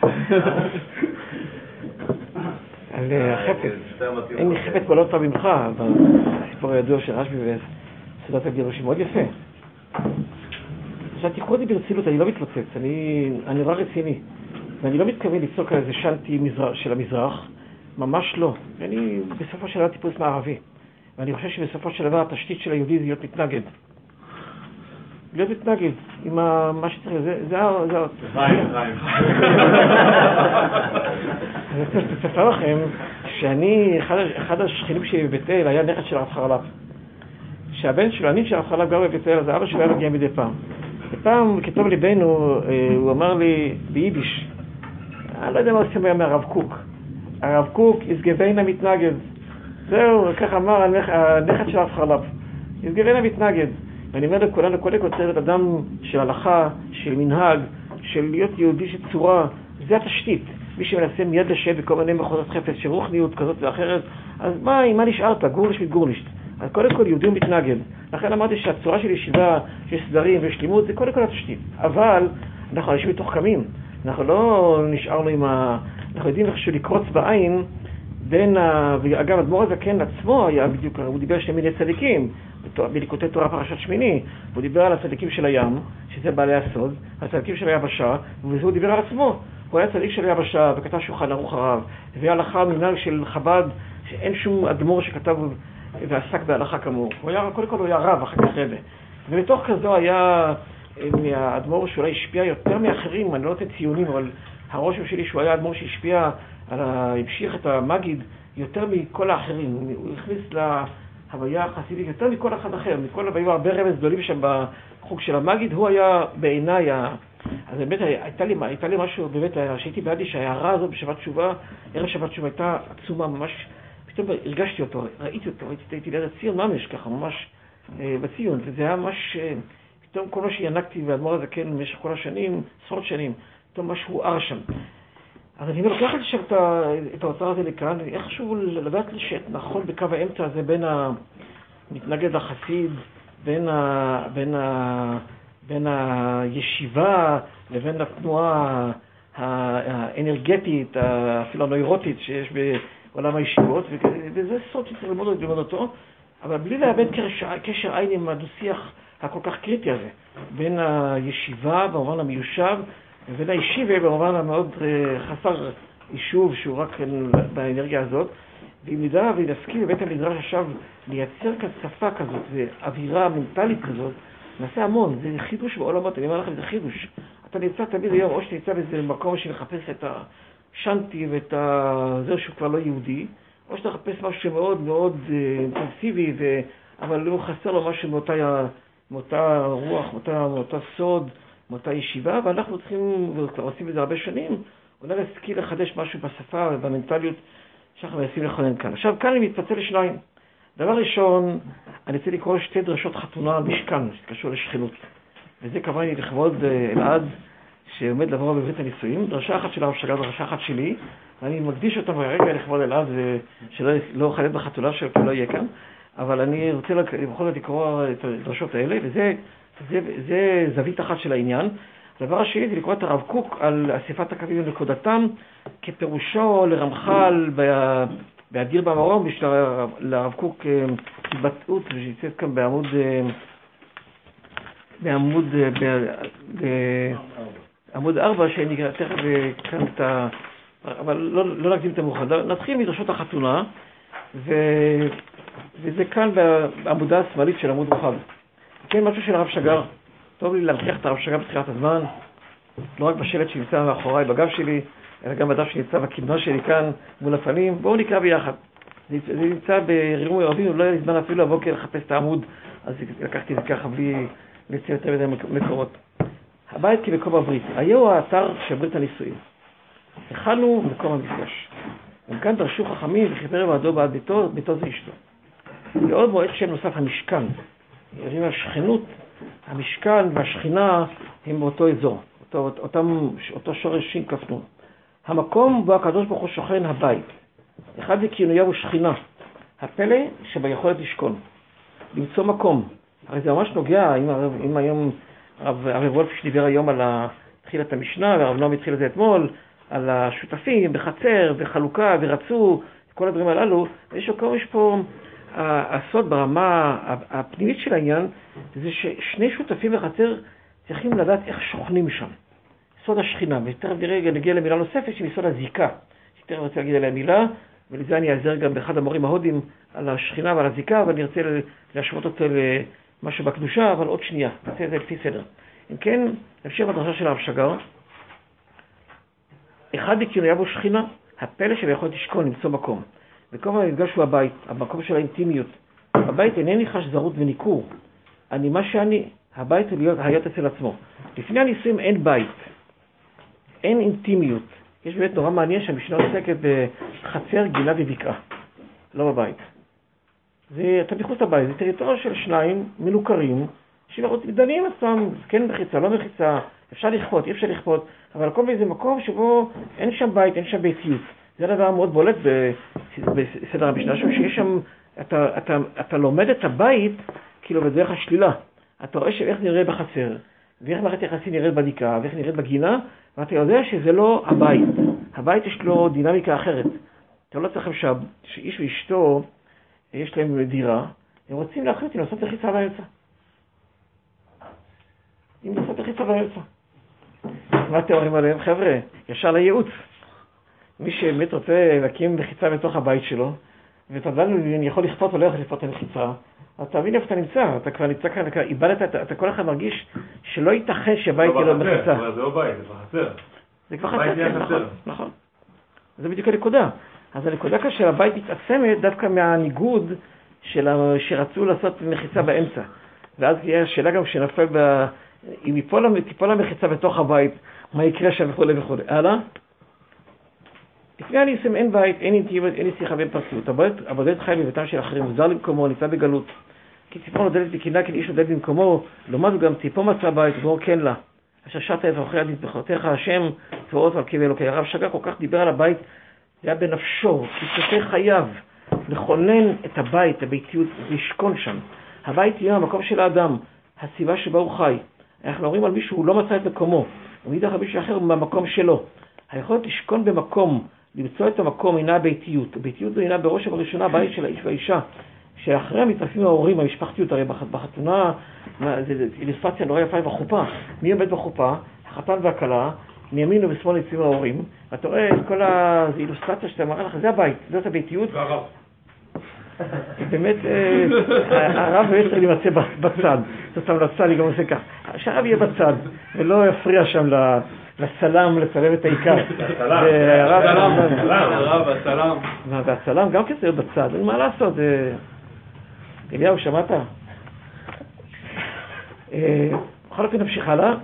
על החפץ. אין לי חפץ בלא טוב ממך, בסיפור הידוע של רשב"י וסעודת הגירושים. מאוד יפה. עכשיו תיקחו אותי ברצינות, אני לא מתלוצץ, אני נורא רציני. ואני לא מתכוון לצעוק על איזה שנטי של המזרח, ממש לא. אני בסופו של דבר טיפוס מערבי. ואני חושב שבסופו של דבר התשתית של היהודי זה להיות מתנגד. להיות מתנגד עם מה שצריך, זה חיים. אני רוצה לספר לכם שאני, אחד השכנים שלי בבית אל היה נכד של הרב חרל"פ. שהבן שלו, אני של הרב חרל"פ גר בבית אל, אז האבא שלו היה מגיע מדי פעם. פעם, כתוב ליבנו, הוא אמר לי ביידיש, אני לא יודע מה עושים היה מהרב קוק. הרב קוק, יסגבנה מתנגד. זהו, כך אמר הנכד של החלב. יסגבנה מתנגד. ואני אומר לכולנו, קודם כל צריך להיות אדם של הלכה, של מנהג, של להיות יהודי של צורה. זה התשתית. מי שמנסה מיד לשב בכל מיני מחוזות חפץ, של רוחניות כזאת ואחרת, אז מה נשארת? גורנישט מתגורנישט. אז קודם כל יהודי מתנגד. לכן אמרתי שהצורה של ישיבה, של סדרים ושלימות, זה קודם כל התשתית. אבל אנחנו אנשים מתוחכמים. אנחנו לא נשארנו אנחנו יודעים איך לקרוץ בעין ואגב, אדמו"ר הזקן עצמו היה בדיוק, הוא דיבר שני מיני צדיקים, בליקוטי תורה פרשת שמיני, הוא דיבר על הצדיקים של הים, שזה בעלי הסוד, הצדיקים של היבשה, וזה הוא דיבר על עצמו. הוא היה צדיק של היבשה, וכתב שולחן ערוך הרב, והלכה מנהג של חב"ד, שאין שום אדמו"ר שכתב ועסק בהלכה כמוהו. קודם כל הוא היה רב, אחר כך רבה. ומתוך כזו היה מהאדמו"ר שאולי השפיע יותר מאחרים, אני לא נותן ציונים, אבל הרושם שלי שהוא היה אדמו"ר שהשפיע, המשיך את המגיד יותר מכל האחרים. הוא הכניס להוויה החסידית יותר מכל אחד אחר, והיו הרבה רמז גדולים שם בחוג של המגיד, הוא היה בעיניי, אז באמת הייתה לי משהו, באמת שהייתי בעדי שההערה הזאת בשבת תשובה, ערב שבת תשובה הייתה עצומה ממש, פתאום הרגשתי אותו, ראיתי אותו, הייתי ליד הציון ממש ככה, ממש בציון, וזה היה ממש, פתאום כל מה שינקתי והאדמו"ר הזקן במשך כל השנים, עשרות שנים, פתאום משהו הואר שם. אז אני לוקח לשם את האוצר הזה לכאן, איך חשוב לדעת נכון בקו האמצע הזה בין המתנגד לחסיד, בין הישיבה לבין התנועה האנרגטית, אפילו הנוירוטית שיש בעולם הישיבות, וזה סוד שצריך ללמוד אותו, אבל בלי לאבד קשר עין עם הדו-שיח הכל כך קריטי הזה, בין הישיבה במובן המיושב, ובין הישיבה במובן המאוד חסר יישוב שהוא רק באנרגיה הזאת, ואם נדע ונשכיל בבית המדרש עכשיו לייצר כאן שפה כזאת ואווירה מנטלית כזאת, נעשה המון, זה חידוש בעולמות, אני אומר לכם, זה חידוש. אתה נמצא תמיד היום, או שאתה נמצא באיזה מקום שמחפש את השנטי ואת זה שהוא כבר לא יהודי, או שאתה מחפש משהו מאוד מאוד אינטנסיבי, אבל לא חסר לו משהו מאותה רוח, מאותה סוד, מאותה ישיבה, ואנחנו צריכים, ועושים את זה הרבה שנים, אולי להשכיל לחדש משהו בשפה ובמנטליות שאנחנו מנסים לכונן כאן. עכשיו, כאן אני מתפצל לשניים. דבר ראשון, אני רוצה לקרוא שתי דרשות חתונה על משכן, שקשור לשכנות. וזה כוונתי לכבוד אלעד, שעומד לבוא בברית הנישואים. דרשה אחת של הרב שג"ר, דרשה אחת שלי, ואני מקדיש אותה ברגע לכבוד אלעד, שלא חלט בחתונה שלו, כי לא יהיה כאן. אבל אני רוצה בכל זאת לקרוא את הדרשות האלה, וזה זווית אחת של העניין. הדבר השני זה לקרוא את הרב קוק על אספת הקווים ונקודתם, כפירושו לרמח"ל באדיר במרום, יש לרב קוק התבטאות שיצאת כאן בעמוד 4, שאני תכף כאן את אבל לא נקדים את המאוחר. נתחיל מדרשות החתונה, וזה כאן בעמודה השמאלית של עמוד רוחב. כן, משהו של הרב שג"ר. טוב לי להנכיח את הרב שג"ר בתחילת הזמן, לא רק בשלט שנמצא מאחוריי בגב שלי, אלא גם בדף שנמצא בקדמה שלי כאן מול הפנים. בואו נקרא ביחד. זה נמצא ברירומי רבים, לא היה לי זמן אפילו לבוקר לחפש את העמוד, אז לקחתי את זה ככה בלי לציין יותר מדי מקורות. הבית כמקום הברית. היו האתר של ברית הנישואים. החלנו מקום המפגש. גם כאן דרשו חכמים וחיבר בעדו בעד ביתו זה אשתו. ועוד מועד שם נוסף המשכן. יודעים השכנות, המשכן והשכינה הם באותו אזור, אותו שורש שין כפנון. המקום בו הקדוש ברוך הוא שוכן הבית. אחד זה כינויה הוא שכינה. הפלא שביכולת לשכון. למצוא מקום. הרי זה ממש נוגע, אם היום הרב וולף שדיבר היום על תחילת המשנה, והרב נועם התחיל את זה אתמול, על השותפים בחצר, בחלוקה, ורצו, כל הדברים הללו, יש פה הסוד ברמה הפנימית של העניין, זה ששני שותפים בחצר צריכים לדעת איך שוכנים שם. סוד השכינה, ותכף נגיע למילה נוספת שהיא סוד הזיקה. שתכף רוצה להגיד עליה מילה, ולזה אני אעזר גם באחד המורים ההודים על השכינה ועל הזיקה, אבל אני רוצה להשוות אותו למשהו בקדושה, אבל עוד שנייה, נעשה את זה לפי סדר. אם כן, נמשיך בדרשה של הרב שג"ר. אחד בכינויה בו שכינה, הפלא שביכול לשכון, למצוא מקום. וכל המפגש הוא הבית, המקום של האינטימיות. הבית אינני חש זרות וניכור. אני מה שאני, הבית הוא להיות אצל עצמו. לפני הנישואים אין בית, אין אינטימיות. יש באמת נורא מעניין שהמשנה עוסקת בחצר, גינה ובקעה, לא בבית. אתה מחוץ לבית, זה טריטוריה של שניים מנוכרים, שמדנים עצמם, כן מחיצה, לא מחיצה, אפשר לכפות, אי אפשר לכפות, אבל הכל באיזה מקום שבו אין שם בית, אין שם ביתיות. זה דבר מאוד בולט בסדר המשנה שם, שיש שם, אתה לומד את הבית כאילו בדרך השלילה. אתה רואה איך נראה בחצר, ואיך מערכת יחסים נראית בבקעה, ואיך נראית בגינה, ואתה יודע שזה לא הבית. הבית יש לו דינמיקה אחרת. אתה לא צריך שאיש ואשתו יש להם דירה, הם רוצים להחליט אם לעשות לחיצה באמצע. אם לעשות לחיצה באמצע. מה אתם אומרים עליהם? חבר'ה, ישר לייעוץ. מי שבאמת רוצה להקים לחיצה בתוך הבית שלו, ואתה יכול לכפות או לא יכול לכפות את הלחיצה, אז תבין איפה אתה נמצא, אתה כבר נמצא כאן, איבדת, אתה כל אחד מרגיש שלא ייתכן שהבית יהיה לו מחיצה. זה לא בית, זה כבר חסר. זה כבר חסר, נכון. זה בדיוק הנקודה. אז הנקודה כאשר הבית מתעצמת דווקא מהניגוד שרצו לעשות מחיצה באמצע. ואז תהיה השאלה גם שנפל אם תיפול המחיצה בתוך הבית, מה יקרה שם וכו' וכו'. הלאה? לפני הנישואים אין בית, אין אינטימיות, אין שיחה ואין פרטיות. הבודד חי בביתם של אחרים, מוזר למקומו, נמצא בגלות. כי ציפור נודדת בקינה, כי איש נודד במקומו, לעומת גם ציפור מצא בית, ובואו כן לה. אשר שרת אברכי עד נתבחרתך השם, תבואות ועל קבי אלוקי. הרב שג"ר כל כך דיבר על הבית, זה היה בנפשו, כסופי חייו, לכונן את הבית, הביתיות, לשכון שם. הבית יהיה המקום של האדם, הסביבה שבה הוא חי. אנחנו אומרים על מישהו, הוא לא מצא את מקומו, הוא ידע מישהו אחר במקום שלו. היכולת לשכון במקום, למצוא את המקום, הינה הביתיות. הביתיות זו הינה בראש ובראשונה הבית של האיש והאישה, שאחרי מתרפים ההורים, המשפחתיות, הרי בחתונה, זה אילוסטרציה נורא יפה בחופה. מי עומד בחופה? החתן והכלה, מימין ובשמאל יוצאים ההורים, ואתה רואה את כל האילוסטרציה שאתה מראה לך, זה הבית, זאת הביתיות. והרב. באמת, הרב בעצם יימצא בצד, זאת המלצה לי גם עושה כך, שהרב יהיה בצד, ולא יפריע שם לסלם לצלם את העיקר. הרב, הסלם. והסלם גם כזה בצד, אין מה לעשות. אליהו, שמעת? בכל אופן נמשיך הלאה.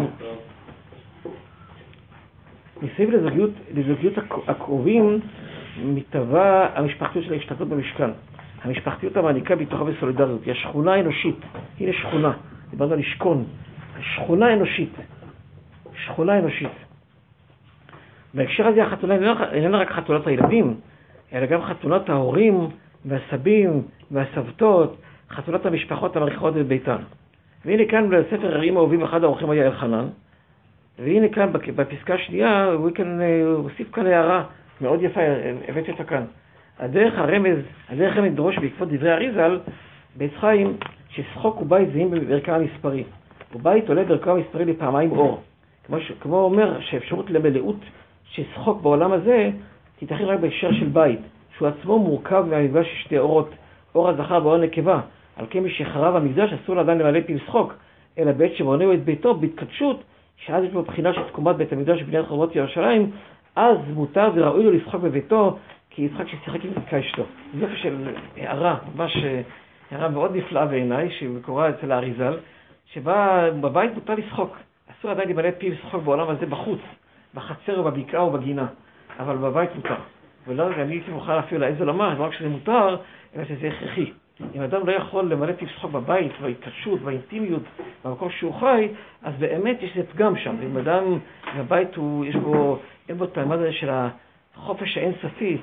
מסביב לזוגיות הקרובים מתהווה המשפחתיות של ההשתתפות במשכן. המשפחתיות המעניקה ביטוחה וסולידריות. היא השכונה האנושית. הנה שכונה. דיברנו על לשכון. שכונה אנושית. שכונה אנושית. בהקשר הזה החתונה איננה רק חתונת הילדים, אלא גם חתונת ההורים והסבים והסבתות, חתונת המשפחות המריחות את ביתן. והנה כאן בספר רעים האהובים אחד האורחים היה אלחנן, והנה כאן בפסקה השנייה הוא הוסיף כאן הערה מאוד יפה, הבאתי אותה כאן. הדרך הרמז דרוש בעקבות דברי אריזל, בעץ חיים, ששחוק ובית זהים בערכם המספרי. ובית עולה בערכם המספרי לפעמיים אור. כמו אומר שהאפשרות למלאות ששחוק בעולם הזה תיתכן רק בהקשר של בית, שהוא עצמו מורכב מהמפגש של שתי אורות, אור הזכר ואור הנקבה. על כן משחרב המקדש אסור לאדם למלא פיו שחוק, אלא בעת שבונה את ביתו בהתקדשות, שאז יש בבחינה של תקומת בית המקדש בבניית חורבות ירושלים, אז מותר וראוי לו לשחוק בביתו, כי יצחק ששיחק עם רבקה אשתו. זה יופי של הערה, ממש הערה מאוד נפלאה בעיניי, שמקורה אצל האריזל, שבה בבית מותר לשחוק. אסור עדיין למלא פיו שחוק בעולם הזה בחוץ, בחצר ובבקעה ובגינה, אבל בבית מותר. ולא, אני הייתי מוכן אפילו לאיזה לומר, לא רק שזה מותר, אלא שזה הכרחי. אם אדם לא יכול למלא פיו שחוק בבית, בהתקדשות, באינטימיות, במקום שהוא חי, אז באמת יש פגם שם. אם אדם, בבית אין בו את המד הזה של החופש האינסופי,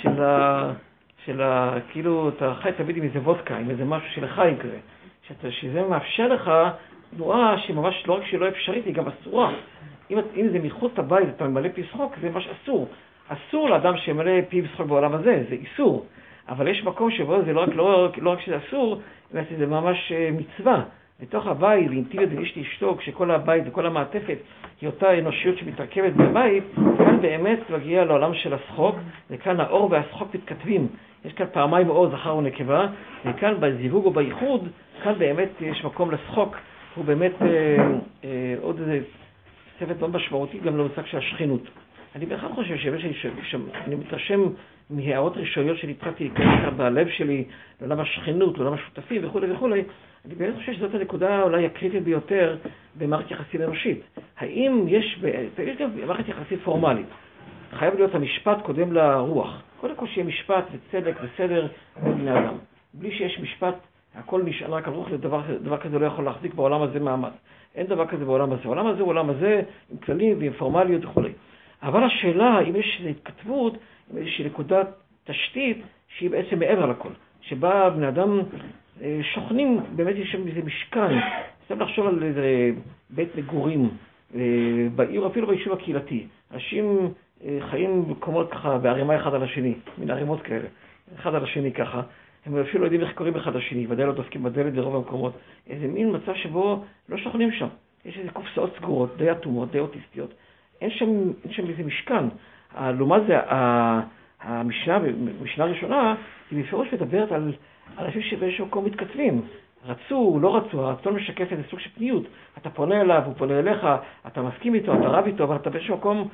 כאילו אתה חי תמיד עם איזה וודקה, עם איזה משהו של החיים כזה. שזה מאפשר לך תנועה שממש לא רק שלא אפשרית, היא גם אסורה. אם זה מחוץ לבית, אתה ממלא פיו שחוק, זה ממש אסור. אסור לאדם שמלא פיו שחוק בעולם הזה, זה איסור. אבל יש מקום שבו זה לא רק שזה אסור, אלא שזה ממש מצווה. בתוך הבית, ואינטימיות ויש לאשתו, כשכל הבית וכל המעטפת היא אותה אנושיות שמתרכבת בבית, כאן באמת מגיע לעולם של השחוק, וכאן האור והשחוק מתכתבים. יש כאן פעמיים אור, זכר ונקבה, וכאן בזיווג או בייחוד, כאן באמת יש מקום לשחוק, הוא באמת עוד איזה ספר מאוד משמעותי גם למושג של השכינות. אני בכלל חושב שאני מתרשם מהערות ראשוניות שנתחלתי להיכנס בלב שלי, לעולם השכנות, לעולם השותפים וכו' וכו', אני באמת חושב שזאת הנקודה אולי הקריטית ביותר במערכת יחסים אנושית. האם יש גם מערכת יחסית פורמלית? חייב להיות המשפט קודם לרוח. קודם כל שיהיה משפט וצדק וסדר בין בני אדם. בלי שיש משפט, הכל נשען רק על רוח, דבר כזה לא יכול להחזיק בעולם הזה מעמד. אין דבר כזה בעולם הזה. העולם הזה הוא עולם הזה עם כללים ועם פורמליות וכו'. אבל השאלה, אם יש התכתבות, עם איזושהי נקודת תשתית שהיא בעצם מעבר לכל, שבה בני אדם שוכנים, באמת יש שם איזה משכן, סתם לחשוב על איזה בית מגורים בעיר, אפילו ביישוב הקהילתי. אנשים חיים במקומות ככה, בערימה אחד על השני, מן ערימות כאלה, אחד על השני ככה, הם אפילו לא יודעים איך קוראים אחד לשני, ודאי לא דופקים בדלת ברוב המקומות. איזה מין מצב שבו לא שוכנים שם. יש איזה קופסאות סגורות, די אטומות, די אוטיסטיות. אין שם איזה משכן. לעומת זה, המשנה הראשונה, היא בפירוש מדברת על אנשים שבאיזשהו מקום מתכתבים. רצו, לא רצו, הרצון משקף איזה סוג של פניות. אתה פונה אליו, הוא פונה אליך, אתה מסכים איתו, אתה רב איתו, אבל אתה באיזשהו מקום,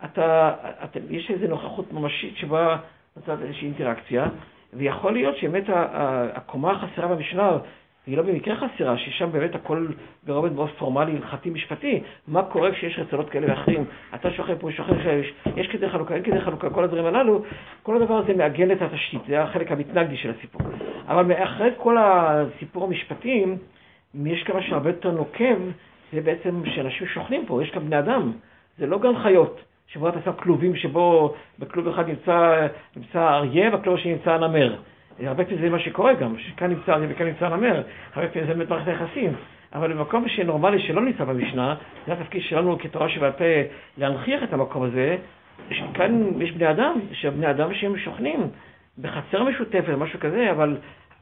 יש איזו נוכחות ממשית שבה נוצרת איזושהי אינטראקציה, ויכול להיות שבאמת הקומה החסרה במשנה, היא לא במקרה חסרה, ששם באמת הכל ברובד מאוד פורמלי, הלכתי, משפטי. מה קורה כשיש רצונות כאלה ואחרים? אתה שוכן פה, שוכן יש כדי חלוקה, אין כדי חלוקה, כל הדברים הללו, כל הדבר הזה מעגן את התשתית, זה החלק המתנגדי של הסיפור. אבל מאחרי כל הסיפור המשפטים, יש כמה שהרבה יותר נוקב, זה בעצם שאנשים שוכנים פה, יש כאן בני אדם, זה לא גן חיות. שבו אתה שם כלובים שבו בכלוב אחד נמצא אריה, בכלוב השני נמצא הנמר. הרבה פעמים זה מה שקורה גם, שכאן נמצא אריה וכאן נמצא הנמר, הרבה פעמים זה באמת מערכת היחסים. אבל במקום שנורמלי שלא נמצא במשנה, זה התפקיד שלנו כתורה שבעל פה להנכיח את המקום הזה, כאן יש בני אדם, שבני אדם שהם שוכנים בחצר משותפת, משהו כזה, אבל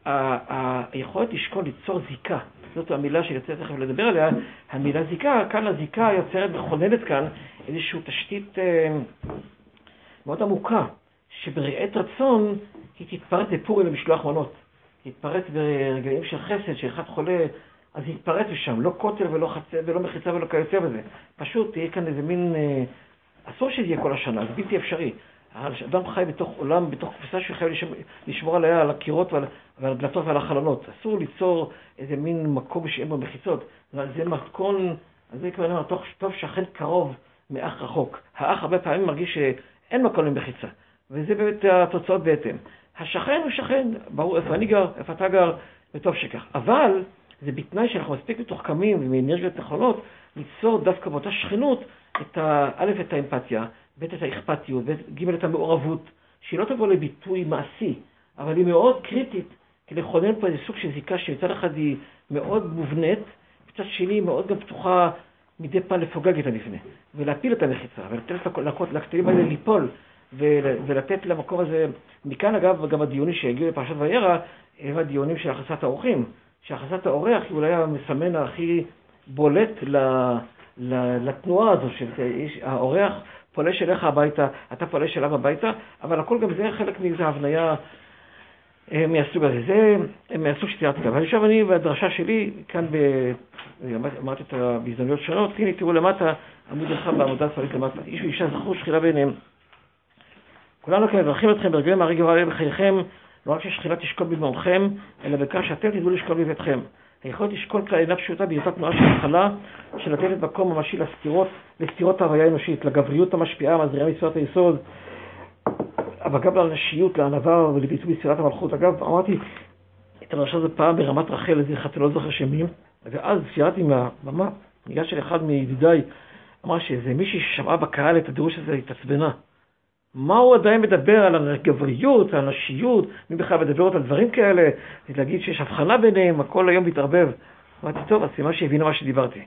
היכולת לשקול ליצור זיקה, זאת המילה שיוצא תכף לדבר עליה, המילה זיקה, כאן הזיקה יוצרת וכוננת כאן איזושהי תשתית מאוד עמוקה, שבראיית רצון היא תתפרץ בפורים למשלוח מנות. היא תתפרץ ברגעים של חסד, שאחד חולה, אז היא תתפרץ בשם, לא כותל ולא מחיצה ולא כיוצא בזה. פשוט תהיה כאן איזה מין, אסור שזה יהיה כל השנה, זה בלתי אפשרי. האדם חי בתוך עולם, בתוך קופסה שחייב לשמור עליה, על הקירות ועל הדלתות ועל החלונות. אסור ליצור איזה מין מקום שאין בו מחיצות. זה מתכון, אז זה כבר טוב שכן קרוב מאח רחוק. האח הרבה פעמים מרגיש שאין מקום למחיצה. וזה באמת התוצאות בהתאם. השכן הוא שכן, ברור איפה אני גר, איפה אתה גר, וטוב שכך. אבל זה בתנאי שאנחנו מספיק מתוחכמים ומאנרגיות נכונות, ליצור דווקא באותה שכנות את האמפתיה, ב' את האכפתיות, ג' את המעורבות, שהיא לא תבוא לביטוי מעשי, אבל היא מאוד קריטית, כי לכונן פה איזה סוג של זיקה שמצד אחד היא מאוד מובנית, מצד שני מאוד גם פתוחה מדי פעם לפוגג את הנפנה, ולהפיל את המחיצה, ולתת לקטעים האלה ליפול, ולתת למקום הזה, מכאן אגב גם הדיונים שהגיעו לפרשת וירא, הם הדיונים של הכנסת האורחים, שהכנסת האורח היא אולי המסמן הכי בולט לתנועה הזו, שהאורח פולש אליך הביתה, אתה פולש אליו הביתה, אבל הכל גם זה חלק מאיזו הבניה מהסוג הזה. זה מהסוג שתיארתי כאן. עכשיו אני והדרשה שלי, כאן אמרתי את בהזדמנויות שונות, הנה תראו למטה, עמוד אחד בעמודה הספרית למטה. איש ואישה זכו שכילה ביניהם. כולנו כאן מברכים אתכם ברגלי מהרגע ועלה בחייכם, לא רק ששכילה תשקול במעונכם, אלא בכך שאתם תדעו לשקול בביתכם. היכולת לשקול כלל אינה פשוטה בהיותה תנועה של התחלה, של לתת את מקום ממשי לסתירות ההוויה האנושית, לגבריות המשפיעה, מזריעה מספירת היסוד, אבל גם לנשיות, לענווה ולביטוי בספירת המלכות. אגב, אמרתי את הדרשה הזו פעם ברמת רחל, איזה אחד לא זוכר שמים, ואז סיירתי מהבמה, ניגש של אחד מידידיי, אמר שזה מישהי ששמעה בקהל את הדרוש הזה, התעצבנה. מה הוא עדיין מדבר על הגבריות, על הנשיות, מי בכלל מדבר על דברים כאלה, להגיד שיש הבחנה ביניהם, הכל היום מתערבב. אמרתי, טוב, אז סימן שהבינה מה שדיברתי.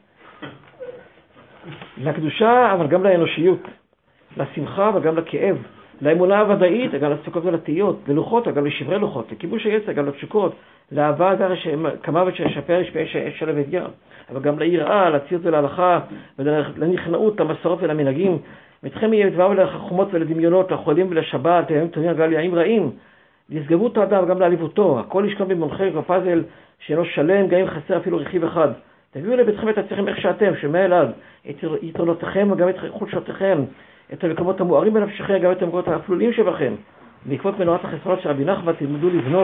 לקדושה, אבל גם לאנושיות, לשמחה, אבל גם לכאב, לאמונה הוודאית, גם לספקות ולתהיות, ללוחות, גם לשברי לוחות, לכיבוש היצר, גם לתשוקות, לאהבה, כמוות שישפר, שלב ואתגר, אבל גם ליראה, לציות ולהלכה, ולנכנעות, למסורות ולמנהגים, מתכם יהיה דברו לחכמות ולדמיונות, לחולים ולשבת, לימים טובים על ימים רעים, להסגבות האדם וגם להעליבותו, הכל ישכון במונחי ופאזל שאינו שלם, גם אם חסר אפילו רכיב אחד. תביאו לביתכם את עצמכם איך שאתם, שמע אליו, את יתרונותיכם וגם את חולשותיכם, את המקומות המוארים בנפשכם, גם את המקומות האפלוליים שבכם. בעקבות מנורת החסרונות של רבי נחמן תלמדו לבנות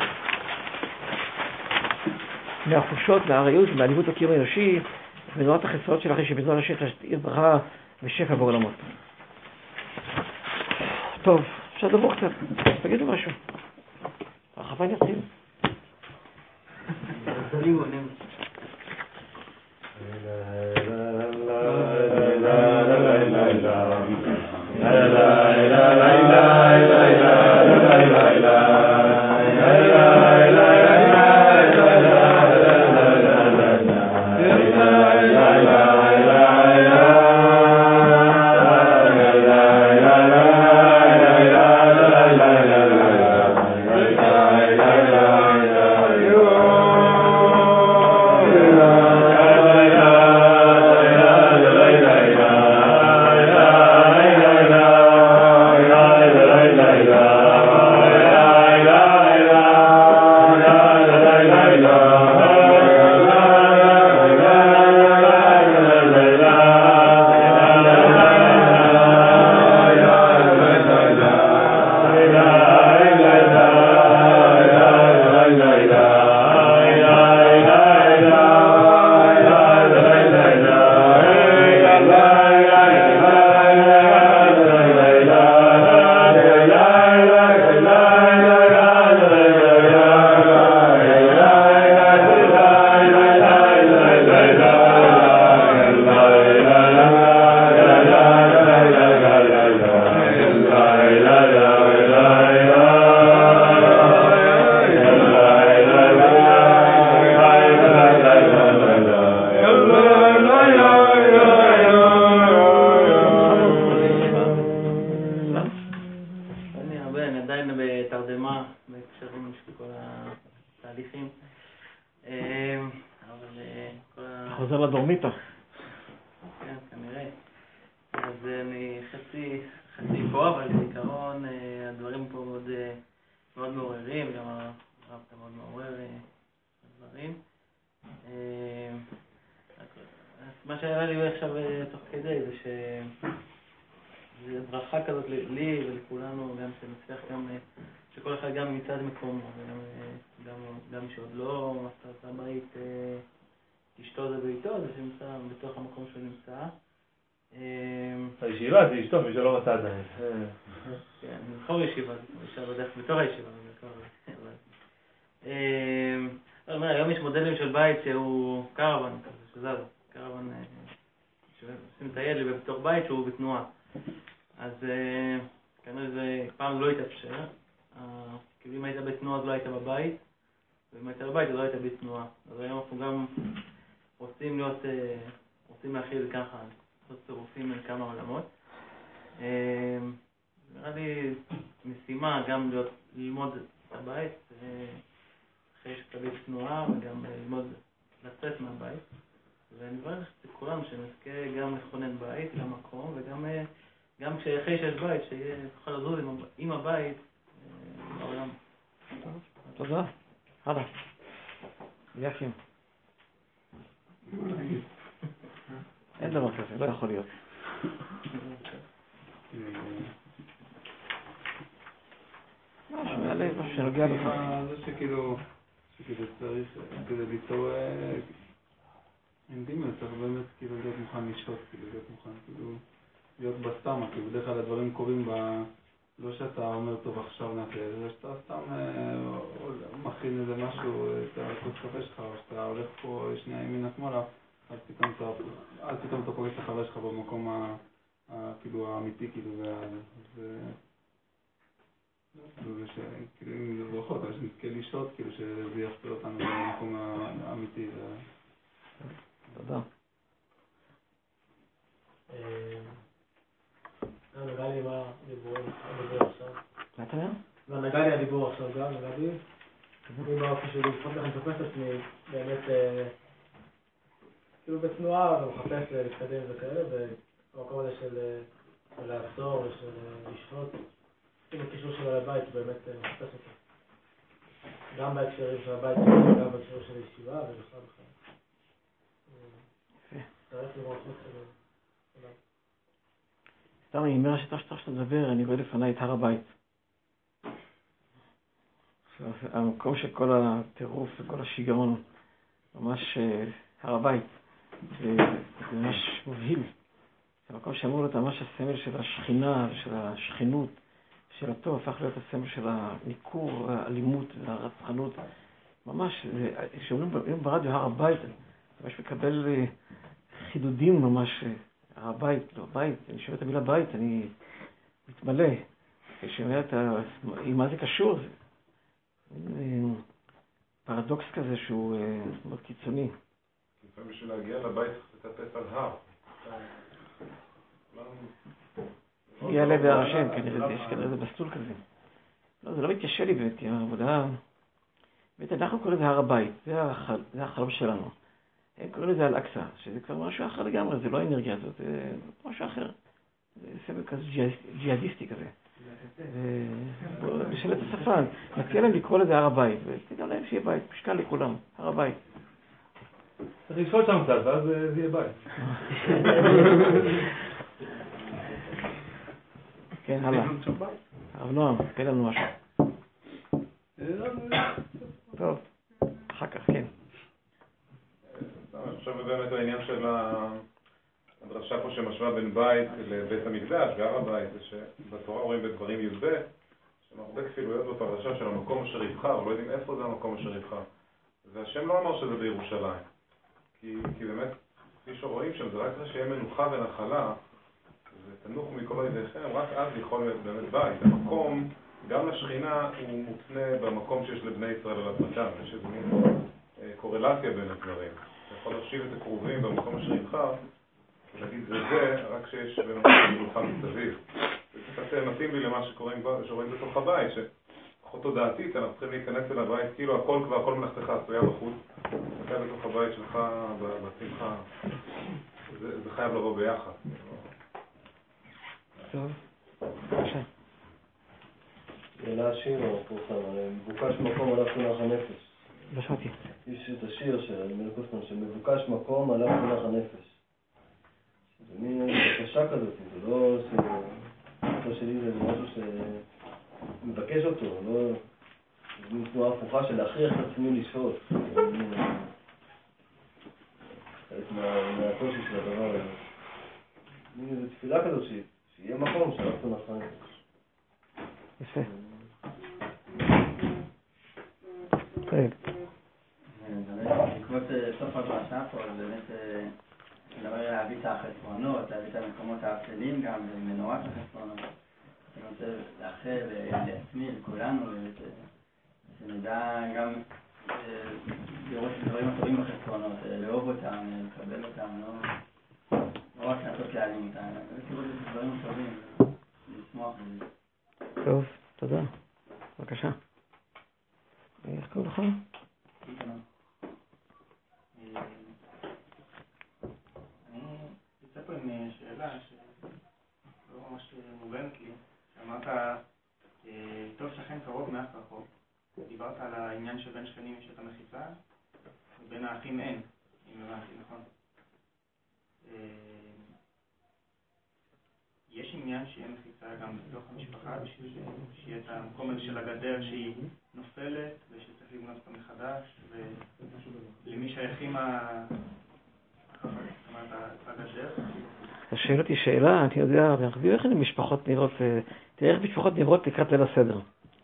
מהחושות, מהאריות ומהליבות הקיום האנושי, מנורת החסרונות שלכם שבעזרת השם תשאיר ברכה ושפע בעולמות. טוב, אפשר לדבר קצת, תגידו משהו. הרחבה נתחיל. חוזר לדורמיטה. כן, כנראה. אז אני חצי פה, אבל בעיקרון הדברים פה מאוד מעוררים, גם הרב אתה מאוד מעורר הדברים. מה שהיה לי עכשיו תוך כדי זה שזה ברכה כזאת לי ולכולנו, גם שנצליח גם, שכל אחד גם מצד מקומו, גם שעוד לא מסר את הבית, אשתו זה ביתו, זה שנמצא בתוך המקום שהוא נמצא. הישיבה זה אשתו, מי שלא מצא עדיין. כן, בכל ישיבה, בתור הישיבה. היום יש מודלים של בית שהוא קרוון כזה, שזז, קרוון שעושים את הילד בתוך בית שהוא בתנועה. אז כנראה זה פעם לא התאפשר, כאילו אם היית בתנועה אז לא היית בבית, ואם היית בבית אז לא היית בתנועה. אז היום אנחנו גם רוצים להכיל ככה, לעשות צירופים בין כמה עולמות. נראה לי משימה גם ללמוד את הבית, אחרי שתביא תנועה וגם ללמוד לצאת מהבית. ואני מברך את כולם שנזכה גם לכונן בית, גם מקום, וגם אחרי שיש בית, שתוכל לזוז עם הבית בעולם. תודה. הלאה. יחים. אין דבר כזה, לא יכול להיות. משהו שנוגע לך. זה שכאילו צריך, כדי ליצור אינטימיות, צריך באמת כאילו להיות מוכן לשהות, כאילו להיות מוכן, כאילו להיות בסתמה, כאילו בדרך כלל הדברים קורים לא שאתה אומר טוב עכשיו נעשה, זה שאתה סתם מכין איזה משהו, את הכוס קפה שלך, או שאתה הולך פה שנייה ימינה שמאלה, אז פתאום אתה פוגש את החבר שלך במקום כאילו האמיתי, כאילו, כאילו אם זה ברכות, אבל שנזכה לשהות, כאילו שזה יחפר אותנו במקום האמיתי. תודה. נגע לי מה הדיבור עכשיו. מה אתה אומר? לא, נגע לי הדיבור עכשיו גם, נגע לי. אני באופן שלי, לפחות אני מחפש את עצמי באמת כאילו בתנועה ומחפש להתקדם וכאלה, במקום הזה של לעצור ושל לשהות. עם הקישור של הבית באמת מחפש אותו. גם בהקשרים של הבית, גם בהקשרים של הישיבה ובכלל. צריך לראות מצלם. סתם, אני אומר שאתה שצריך לדבר, אני רואה לפני את הר הבית. המקום של כל הטירוף וכל השיגעון, ממש הר הבית, זה ממש מבהיל. זה המקום שאמור להיות ממש הסמל של השכינה, של השכינות, של הטוב, הפך להיות הסמל של הניכור, האלימות והרצחנות. ממש, כשאומרים ברדיו הר הבית, ממש מקבל חידודים ממש, הר הבית, לא בית, אני שומע את המילה בית, אני מתמלא. כשאומר עם מה זה קשור, זה פרדוקס כזה שהוא מאוד קיצוני. לפעמים בשביל להגיע לבית צריך לטפס על הר. יהיה לב והר השם, יש כנראה איזה מסלול כזה. לא, זה לא מתיישב לי באמת, העבודה... באמת, אנחנו קוראים לזה הר הבית, זה החלום שלנו. הם קוראים לזה אל-אקצא, שזה כבר משהו אחר לגמרי, זה לא האנרגיה הזאת, זה משהו אחר. זה סמל כזה ג'יהאדיסטי כזה. בשל את השפה, מציע להם לקרוא לזה הר הבית, ותדע להם שיהיה בית, משקל לכולם, הר הבית. צריך לשאול שם קצת, ואז זה יהיה בית. כן, הלאה. הרב נועם, תן לנו משהו. טוב, אחר כך, כן. אני חושב באמת העניין של הדרשה פה שמשווה בין בית לבית המקדש והר הבית, זה שבתורה רואים בדברים י"ב, יש הרבה כפילויות בפרשה של המקום אשר יבחר, לא יודעים איפה זה המקום אשר יבחר. והשם לא אמר שזה בירושלים, כי באמת, כפי שרואים שם, זה רק זה שיהיה מנוחה ונחלה, ותנוחו מכל ידיכם, רק אז יכול להיות באמת בית. המקום, גם לשכינה, הוא מותנה במקום שיש לבני ישראל על אדמתם, יש איזו מין קורלציה בין הדברים. אתה יכול להשיב את הקרובים במקום אשר יבחר, ולהגיד זה, רק שיש באמת מנוחה מסביב. זה קצת מתאים לי למה שרואים בתוך הבית, שפחות תודעתית, אנחנו צריכים להיכנס אל הבית, כאילו הכל כבר, הכל מלאכתך עשויה בחוץ, אתה בתוך הבית שלך, בשמחה, זה חייב לבוא ביחד. טוב, בבקשה. שאלה השיר פורסם, מבוקש מקום עליו תונח הנפש. לא שמעתי. יש את השיר של מלך קוסמן, שמבוקש מקום עליו תונח הנפש. זה מין בקשה כזאת, זה לא שהקטע שלי זה משהו שמבקש אותו, לא... זה מין תנועה הפוכה של להכריח את עצמי לשהות. חלק מהקושי של הדבר הזה. מין איזו תפילה כזאת שיהיה מקום שעליו תונח הנפש. יפה. טוב. בעקבות סוף הפרשה פה, אז באמת מדבר להביא את החסרונות, להביא את המקומות האפלים גם, ומנורת החסרונות. אני רוצה לאחל לעצמי, לכולנו, שנדע גם לראות את הדברים הטובים בחסרונות, לאהוב אותם, לקבל אותם, לא רק לעשות להעלים אותם, אלא לראות את הדברים הטובים, לשמוח בזה. טוב, תודה. בבקשה. איך קוראים לך? אני יוצא פה עם שאלה שלא ממש מובנת לי. אמרת, טוב שכן קרוב מאח רחוק. דיברת על העניין שבין שכנים יש את המחיצה, ובין האחים אין, אם הבנתי נכון. יש עניין שיהיה מחיצה גם בתוך המשפחה, בשביל שיהיה את המקום הזה של הגדר שהיא נופלת, ושצריך לבנות אותה מחדש, ולמי שייכים הגדר? השאלה היא שאלה, אני יודע, איך משפחות נראות, תראה איך משפחות נראות לקראת ליל הסדר.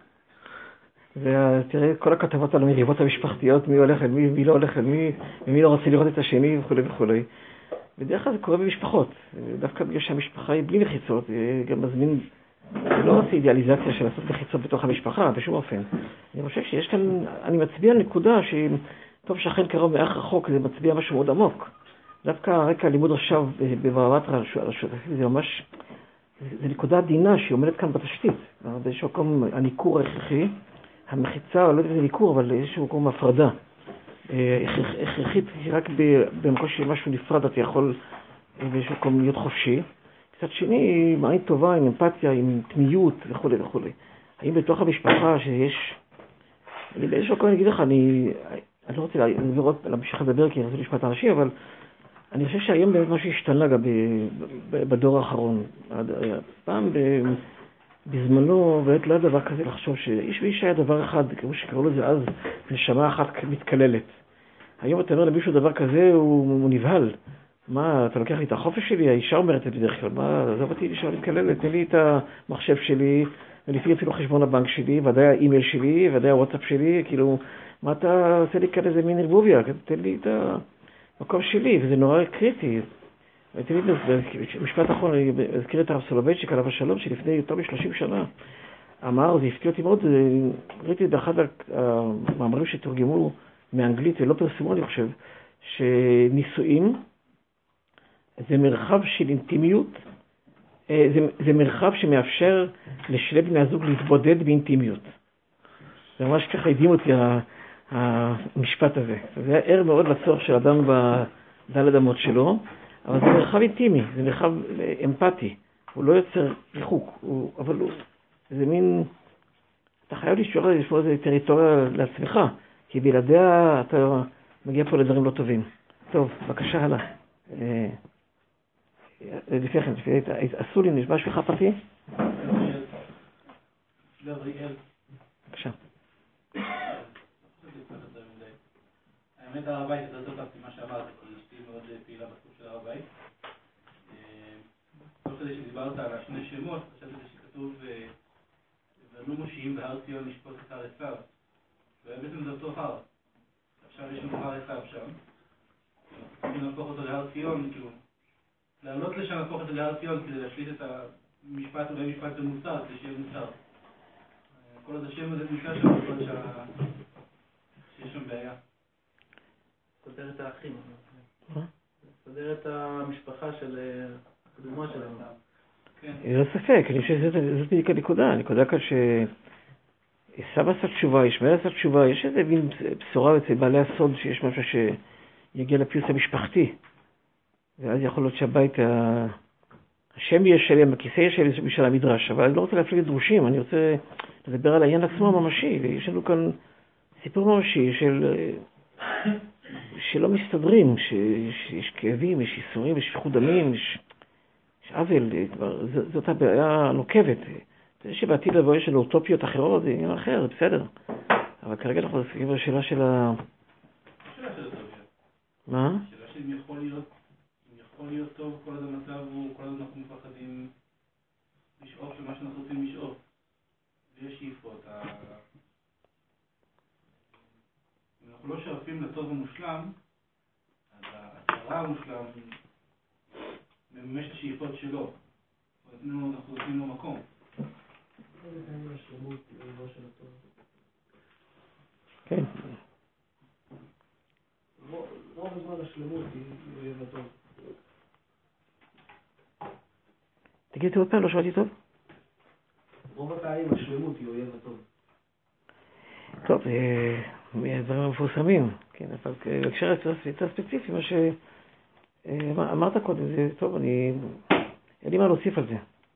ותראה כל הכתבות על המריבות המשפחתיות, מי הולך אל מי, מי לא הולך אל מי, ומי לא רוצה לראות את השני וכו' וכו'. בדרך כלל זה קורה במשפחות, דווקא בגלל שהמשפחה היא בלי מחיצות, גם מזמין, זה לא רוצה אידיאליזציה של לעשות מחיצות בתוך המשפחה, בשום אופן. אני חושב שיש כאן, אני מצביע על נקודה שטוב שכן קרוב מאח רחוק, זה מצביע משהו מאוד עמוק. דווקא הרקע לימוד עכשיו בברמת השותפים, זה ממש, זה נקודה עדינה שהיא עומדת כאן בתשתית. באיזשהו מקום הניכור ההכרחי, המחיצה, לא יודע אם זה ניכור, אבל איזשהו מקום הפרדה. הכרחית, רק במקום שמשהו נפרד, אתה יכול באיזשהו מקום להיות חופשי. קצת שני, עם עין טובה, עם אמפתיה, עם תמיות וכו' וכו'. האם בתוך המשפחה שיש... אני באיזשהו מקום אני אגיד לך, אני לא רוצה להמשיך לדבר כי אני רוצה לשמוע את האנשים, אבל אני חושב שהיום באמת משהו השתנה גם בדור האחרון. פעם בזמנו, באמת לא היה דבר כזה לחשוב שאיש ואיש היה דבר אחד, כמו שקראו לזה אז, נשמה אחת מתקללת. היום אתה אומר למישהו דבר כזה, הוא נבהל. מה, אתה לוקח לי את החופש שלי? האישה אומרת את בדרך כלל, מה, עזוב אותי אישה מתקללת, תן לי את המחשב שלי, ולפי אפילו חשבון הבנק שלי, ודאי האימייל שלי, ודאי הוואטסאפ שלי, כאילו, מה אתה עושה לי כאן איזה מין ערבוביה? תן לי את המקום שלי, וזה נורא קריטי. ותמיד משפט אחרון, אני אזכיר את הרב סולובייצ'יק עליו השלום, שלפני יותר מ-30 שנה אמר, זה הפתיע אותי מאוד, ראיתי באחד המאמרים שתורגמו מאנגלית ולא פרסמו, אני חושב, שנישואים זה מרחב של אינטימיות, זה מרחב שמאפשר לשני בני הזוג להתבודד באינטימיות. זה ממש ככה הדהים אותי המשפט הזה. זה היה ער מאוד לצורך של אדם בדלת אמות שלו, אבל זה מרחב אינטימי, זה מרחב אמפתי. הוא לא יוצר ריחוק, אבל זה מין... אתה חייב לשמור איזה טריטוריה לעצמך, כי בלעדיה אתה מגיע פה לדברים לא טובים. טוב, בבקשה הלאה. לפני כן, עשו לי נשבע שלך פרטי? גבריאל. בבקשה. האמת הר הבית, אתה לא תפתי מה שאמרת, כי אשתי מאוד פעילה בסוף של הר הבית. תוך כדי שדיברת על השני שמות, חשבתי שכתוב ואנו מושיעים בהר ציון לשפוט את הר עשיו. ובעצם זה אותו הר. עכשיו יש לנו הר עשיו שם. אם נהפוך אותו להר ציון, כאילו, לעלות לשם להפוך את זה להר ציון כדי להשליט את המשפט, אולי משפט במוסר, כדי שיהיה מוסר. כל עוד השם הזה נמצא שם, כל עוד שיש שם בעיה. סדר את האחים. סדר את המשפחה של הקדומה שלנו. לא ספק, אני חושב שזאת בדיוק הנקודה כאן שעשיו עשה תשובה, ישמעאל עשה תשובה, יש איזה מין בשורה אצל בעלי הסוד שיש משהו שיגיע לפיוס המשפחתי. ואז יכול להיות שהבית, השם יהיה שלם, הכיסא יהיה שלם בשביל המדרש, אבל אני לא רוצה להפליג את דרושים, אני רוצה לדבר על העניין עצמו הממשי, ויש לנו כאן סיפור ממשי שלא מסתדרים, שיש כאבים, יש איסורים, יש שפיכות דמים, יש עוול, זאת הבעיה נוקבת. זה שבעתיד לבוא יש לנו אוטופיות אחרות, זה עניין אחר, זה בסדר. אבל כרגע אנחנו עוסקים בשאלה של ה... שאלה של אוטופיה. מה? שאלה שאם יכול להיות טוב, כל עוד המצב הוא, כל עוד אנחנו מפחדים לשאוף למה שאנחנו רוצים לשאוף. ויש שאיפות. אם אנחנו לא שואפים לטוב המושלם, אז הרע המושלם מממש את השאיפות שלו. אנחנו נותנים לו מקום. כן. רוב הזמן השלמות היא אויב הטוב. תגיד עוד פעם, לא שמעתי טוב? רוב הפעמים השלמות היא אויב הטוב. טוב, מהדברים המפורסמים, כן, אבל בהקשר יותר ספציפי, מה שאמרת קודם, זה טוב, אין לי מה להוסיף על זה.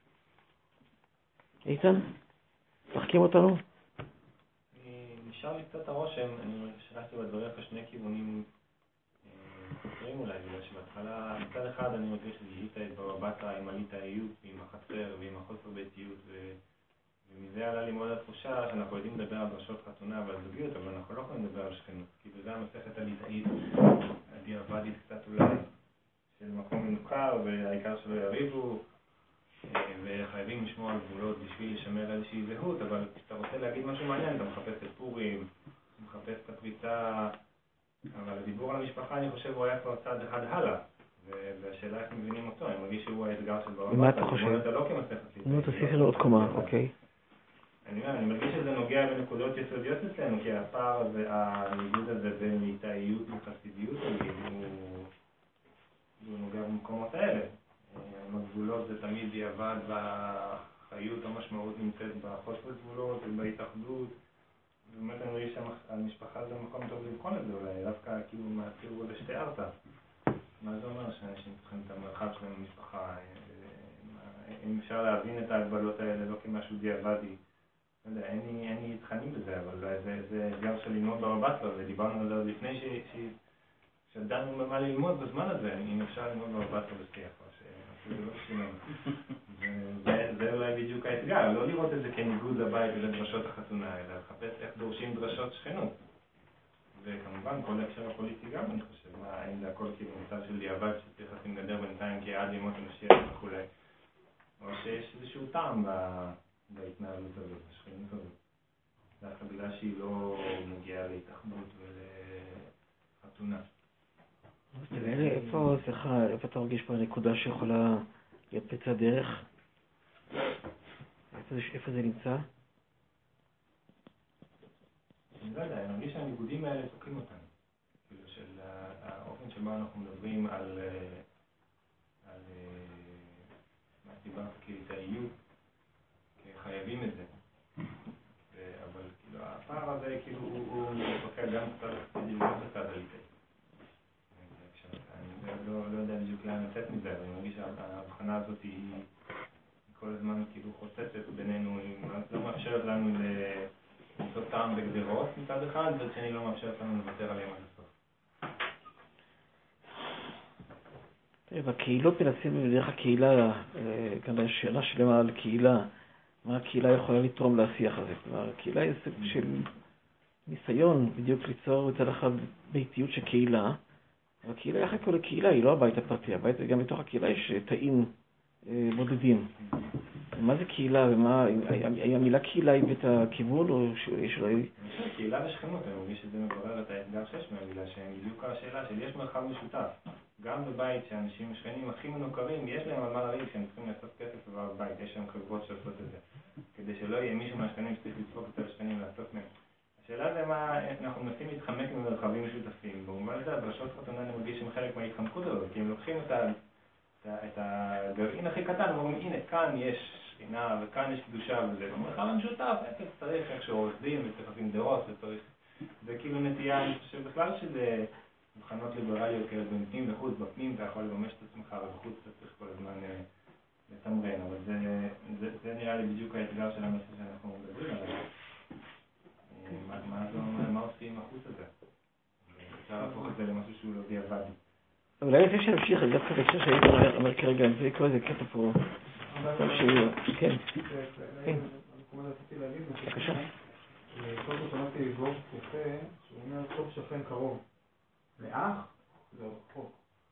איתן, תחכים אותנו? נשאר לי קצת הרושם, אני שלחתי בדברים פה שני כיוונים חסרים אולי, בגלל שבהתחלה, מצד אחד אני מרגיש שזיהית את בבא עם הליטאיות ועם החצר ועם החוסר ביתיות, ומזה עלה לי מאוד התחושה שאנחנו יודעים לדבר על דרשות חתונה ועל זוגיות, אבל אנחנו לא יכולים לדבר על שכנות, כי זה המסכת הליטאית, הדיעבדית קצת אולי, של מקום מנוכר והעיקר שלא יריבו, וחייבים לשמור על גבולות בשביל לשמר איזושהי זהות, אבל כשאתה רוצה להגיד משהו מעניין, אתה מחפש את פורים, אתה מחפש את הפריצה, אבל הדיבור על המשפחה, אני חושב, הוא היה כבר צעד אחד הלאה, והשאלה איך מבינים אותו, אני מרגיש שהוא האתגר של ברמת. מה אתה חושב? אתה לא כמסכת ליטאית. נו, תוסיף לנו עוד קומה, אוקיי. אני מרגיש שזה נוגע בנקודות יסודיות אצלנו, כי הפער הזה, הניגוד הזה בין ליטאיות וחסידיות, הוא נוגע במקומות האלה. הגבולות זה תמיד דיעבד, והחיות המשמעות נמצאת בחוסר גבולות ובהתאחדות. באמת אני מרגיש שהמשפחה זה מקום טוב לבחון את זה, אולי דווקא כאילו מהתיאור הזה שתיארת. מה זה אומר שאנשים צריכים את המרחב שלהם במשפחה? אם אפשר להבין את ההגבלות האלה לא כמשהו דיעבדי. לא יודע, אין לי תכנים בזה, אבל זה אתגר של ללמוד ברבתל"א, ודיברנו על זה עוד לפני שדנו במה ללמוד בזמן הזה, אם אפשר ללמוד ברבתל"א בשיח. זה לא שלנו. זה אולי בדיוק האתגר, לא לראות את זה כניגוד לבית ולדרשות החתונה, אלא לחפש איך דורשים דרשות שכנות. וכמובן, כל ההקשר הפוליטי גם, אני חושב, האם זה הכל כאילו מצב של דיעבד שצריך לשים גדר בינתיים כי עד ימות המשיח וכו'. או שיש איזשהו טעם בהתנהלות הזאת, בשכנות הזאת. דווקא בגלל שהיא לא מגיעה להתאחדות ולחתונה. איפה אתה מרגיש פה הנקודה שיכולה להיות פצע דרך? איפה זה נמצא? אני לא יודע, אני מרגיש שהניגודים האלה תוקעים אותנו. כאילו של האופן שבו אנחנו מדברים על מה דיברת כליטאיות, כחייבים את זה. אבל כאילו הפער הזה כאילו הוא מפקד גם קצת הצד הליטאי. אני לא יודע בדיוק לאן לצאת מזה, אבל אני מרגיש שההבחנה הזאת היא כל הזמן כאילו חוצצת בינינו, היא לא מאפשרת לנו למצוא טעם בגדרות מצד אחד, ועד שני לא מאפשרת לנו לוותר עליהם עד הסוף. בקהילות מנסים בדרך הקהילה, כאן יש שאלה שלמה על קהילה, מה הקהילה יכולה לתרום לשיח הזה. כלומר, הקהילה היא סוג של ניסיון בדיוק ליצור מצד אחד ביתיות של קהילה, אבל הקהילה יחד כל הקהילה היא לא הבית הפרטי, הבית גם בתוך הקהילה יש תאים בודדים. מה זה קהילה ומה, המילה קהילה היא בית הכיוון או שיש לה... קהילה ושכנות, אני מרגיש שזה מברר את האתגר שיש מהמילה שהם בדיוק השאלה של יש מרחב משותף. גם בבית שאנשים שכנים הכי מנוכרים, יש להם על מה לריב שהם צריכים לעשות כסף בבית, יש להם חברות שעושות את זה. כדי שלא יהיה מישהו מהשכנים שצריך לדפוק יותר שכנים לעשות מהם. השאלה זה מה אנחנו מנסים להתחמק ממרחבים משותפים. במובן הזה הדרשות חתונה אני מרגיש שהם חלק מההתחמקות הזאת, כי הם לוקחים את הגרעין הכי קטן, ואומרים, הנה, כאן יש שכינה וכאן יש קדושה וזה. במרחב המשותף, צריך איכשהו עורך דין וצריך לשים דרות וצריך... זה כאילו נטייה, אני חושב בכלל שזה מבחנות ליברליות כאלה בפנים וחוץ, בפנים אתה יכול לממש את עצמך ובחוץ אתה צריך כל הזמן לתמרן, אבל זה נראה לי בדיוק האתגר של המסר שאנחנו מדברים עליו. מה עושים עם החוץ הזה? אפשר להפוך את זה למשהו שהוא לא דיעבדי. אולי לפני שנמשיך, אני דווקא בהקשר שהייתי אומר כרגע, אני קורא איזה קטע פה. כן. כן. בבקשה. קודם כל שמעתי וורט יפה, שהוא אומר טוב שכן קרוב. לאח זה רחוק.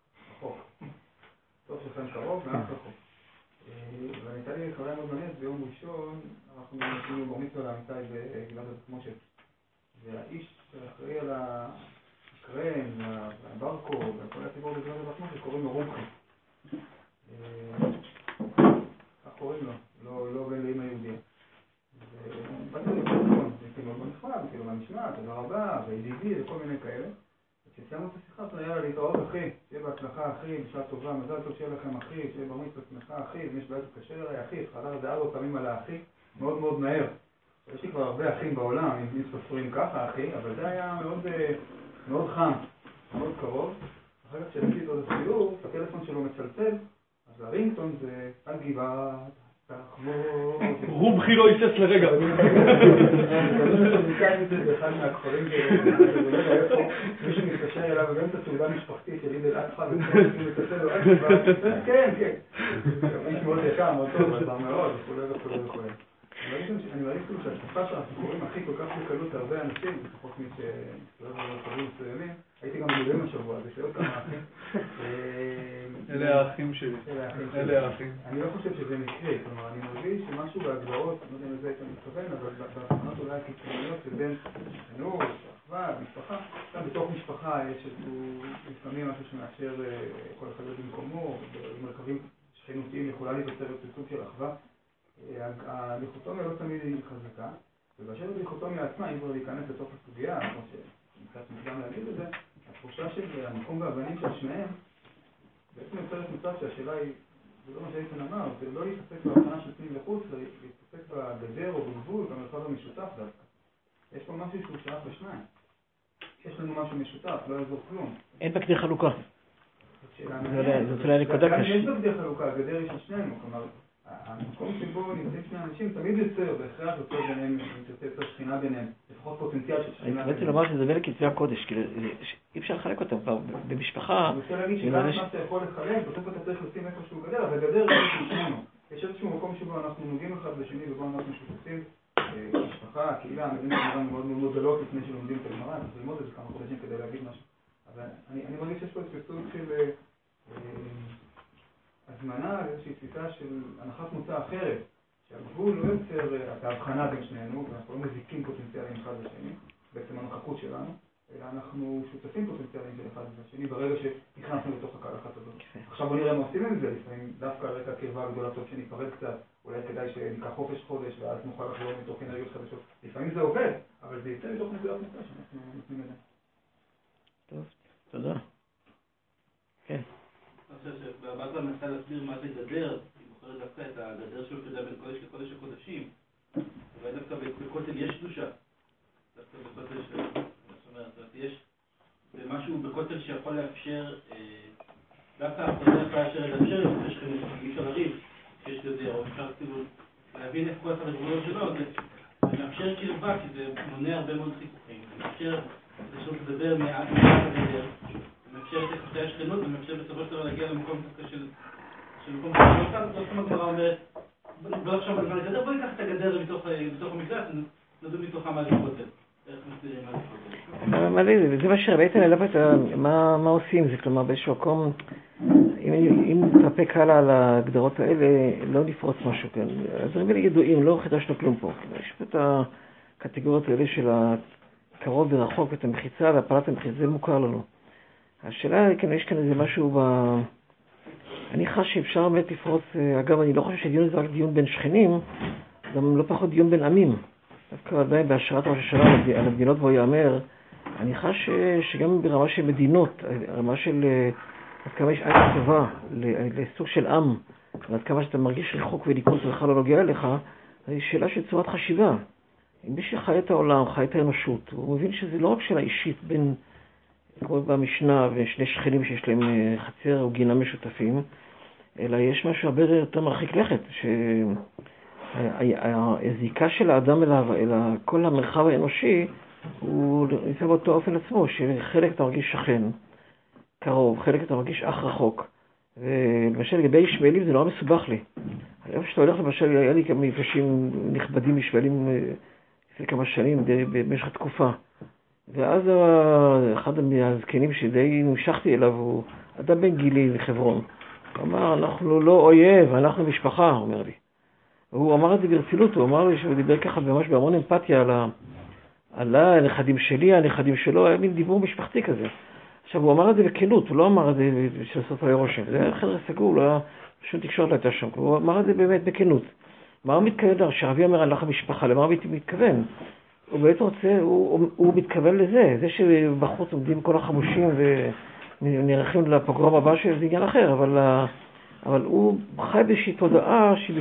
טוב שכן קרוב, לאח רחוק. והייתה לי חוויה מאוד מעניינת, ביום ראשון אנחנו עשינו בר מצווה לעמיתי בגלעד התחמושת. והאיש שאחראי על הקרן, הברקו, וכל הציבור בגלעד התחמושת קוראים לו רומחי. כך קוראים לו, לא בין לאמא יהודיה. ובאתי לפרסון, זה מאוד נחמד, כאילו מה נשמע, תודה רבה, וידידי וכל מיני כאלה. כשסיימנו את השיחה, אתה היה להתראות אחי, שיהיה בהצלחה אחי, בשעה טובה, מזל טוב שיהיה לכם אחי, שיהיה בר מצווה שמחה אחי, אם יש בעיות קשה אליי אחי, חדר זה 4 פעמים על האחי, מאוד מאוד מהר. יש לי כבר הרבה אחים בעולם, אם סופרים ככה אחי, אבל זה היה מאוד חם, מאוד קרוב. אחר כך כשהייתי איתו לסיור, הטלפון שלו מצלצל, אז הרינגטון זה על גבעה, רובחי לא ייסס לרגע. אני ניקח את זה באחד מהכפרים, מישהו מתקשר אליו ובאמצע סעודה משפחתית של עיד אל אדחא וצריכים לקצר לו עד כבר, כן, איש מאוד יקר, מאוד טוב, דבר מאוד, וכו'. אני מרגיש כאילו שהתקופה שאנחנו קוראים הכי כל כך בקלות הרבה אנשים, לפחות מי שסתובב במרחבים מסוימים, הייתי גם בגורים השבוע, זה שעוד כמה אחים. אלה האחים שלי. אלה האחים. אני לא חושב שזה מקרה, כלומר, אני מרגיש שמשהו בהגדרות, לא יודע אם לזה הייתה מתכוון, אבל בהבחנות אולי הקיצוניות שבין חינוך, אחווה, משפחה, גם בתוך משפחה יש לפעמים משהו שמאפשר כל אחד במקומו, במרכבים שכנותיים יכולה להיווצר סוג של אחווה. הדיכוטומיה לא תמיד היא חזקה, ובאשר הדיכוטומיה עצמה, אם כבר להיכנס לתוך הסוגיה, כמו שנקראת מוקדם להגיד את זה, התחושה של המקום והבנים של שניהם, בעצם יוצרת מצב שהשאלה היא, זה לא מה שהייתן אמר, זה לא להתעסק בהבחנה של פנים וחוץ, זה להתעסק בגדר או בגבול, במרחב המשותף דווקא. יש פה משהו שהוא שייך לשניים. יש לנו משהו משותף, לא יעזור כלום. אין בקדי חלוקה. זאת אולי נקודה קשה. יש בקדי חלוקה, הגדר היא של שנינו, כלומר, המקום שבו נמצאים שני אנשים תמיד יוצר, בהכרח יוצר ביניהם, יוצר שכינה ביניהם, לפחות פוטנציאל של שכינה. אני רוצה לומר שזה דומה לכתבי הקודש, כאילו אי אפשר לחלק אותם כבר במשפחה. אני רוצה להגיד שגם מה שאתה יכול לחלק, בסוף אתה צריך לשים איפשהו גדר, אבל גדר זה ששנינו. יש איזשהו מקום שבו אנחנו נוגעים אחד בשני ובו אנחנו שותפים, משפחה, קהילה, המדינה כמובן מאוד מאוד גדולות לפני שלומדים את הגמרא, אנחנו ללמוד את זה כמה חודשים כדי להגיד משהו. אבל אני מרגיש שיש פה איזשהו סוג של הזמנה לאיזושהי תפיסה של הנחת מוצא אחרת, שהגבול לא יוצר את ההבחנה בין שנינו, ואנחנו לא מזיקים פוטנציאליים אחד לשני, בעצם הנוכחות שלנו, אלא אנחנו שותפים פוטנציאליים של אחד לשני ברגע שנכנסנו לתוך הקהלת הזאת. עכשיו בוא נראה מה עושים עם זה, לפעמים דווקא על רקע קרבה גדולה טוב שניפרד קצת, אולי כדאי שניקח חופש חודש ואז נוכל לחזור מתוך אנרגיות חדשות. לפעמים זה עובד, אבל זה יצא מתוך נקודת מוצא שאנחנו נותנים את זה. טוב, תודה. כן. אני חושב שהבאזל מנסה להסביר מה זה גדר, היא בוחרת דווקא את הגדר שלו כדי בין קודש לקודש הקודשים. אולי דווקא בכותל יש קדושה. דווקא בכותל זאת אומרת, יש משהו בכותל שיכול לאפשר, דווקא בדרך כלל לאפשר לשכנים, אי אפשר לריב שיש גדר, או אפשר כאילו להבין איך כל אחד הגבולות שלו, זה מאפשר קרבה, כי זה מונע הרבה מאוד חיכוכים. זה מאפשר לשאול לדבר מעט הגדר. מאפשר את יחסי השכנות ומאפשר בסופו של דבר להגיע למקום של מקום חדש. לא סתם הגמרא אומרת, בוא עכשיו על מה לגדר, בוא ניקח את הגדר בתוך המקדש, נדון מתוכה מה זה כותל. איך מסבירים מה זה כותל. זה מה שבעצם העלה פה מה עושים, זה כלומר באיזשהו מקום, אם נתרפק הלאה על ההגדרות האלה, לא נפרוץ משהו כאן. הדברים האלה ידועים, לא חידשנו כלום פה. יש פה את הקטגוריות האלה של הקרוב ורחוק, את המחיצה והפעלת המחיצה, זה מוכר לנו. השאלה, יש כאן איזה משהו אני חש שאפשר באמת לפרוץ, אגב, אני לא חושב שדיון זה רק דיון בין שכנים, גם לא פחות דיון בין עמים. דווקא עדיין בהשראת ראש השנה על המדינות בו יאמר, אני חש שגם ברמה של מדינות, הרמה של עד כמה יש עין טובה לסוג של עם, ועד כמה שאתה מרגיש רחוק וליכון שלך לא נוגע אליך, זו שאלה של צורת חשיבה. אם מי שחי את העולם, חי את האנושות, הוא מבין שזה לא רק שאלה אישית בין כמו במשנה ושני שכנים שיש להם חצר או גינה משותפים, אלא יש משהו הרבה יותר מרחיק לכת, שהזיקה של האדם אל כל המרחב האנושי הוא נמצא באותו אופן עצמו, שחלק אתה מרגיש שכן קרוב, חלק אתה מרגיש אח רחוק. ולמשל לגבי ישמעאלים זה נורא מסובך לי. היום שאתה הולך למשל, היה לי כמה מפגשים נכבדים ישמעאלים לפני כמה שנים במשך התקופה. ואז אחד מהזקנים שדי נמשכתי אליו הוא אדם בן גילי מחברון. הוא אמר, אנחנו לא אויב, אנחנו משפחה, הוא אומר לי. והוא אמר את זה ברצינות, הוא אמר לי שהוא דיבר ככה ממש בהמון אמפתיה על הנכדים שלי, הנכדים שלו, היה מין דיבור משפחתי כזה. עכשיו הוא אמר את זה בכנות, הוא לא אמר את זה של סוף הרושם, זה היה חדר סגור, לא היה שום תקשורת לא הייתה שם, הוא אמר את זה באמת בכנות. מה הוא מתכוון? שהרבי אומר על לך המשפחה, למה הוא מתכוון? הוא בעצם רוצה, הוא מתכוון לזה, זה שבחוץ עומדים כל החמושים ונערכים לפוגרום הבא שזה עניין אחר, אבל הוא חי באיזושהי תודעה שהיא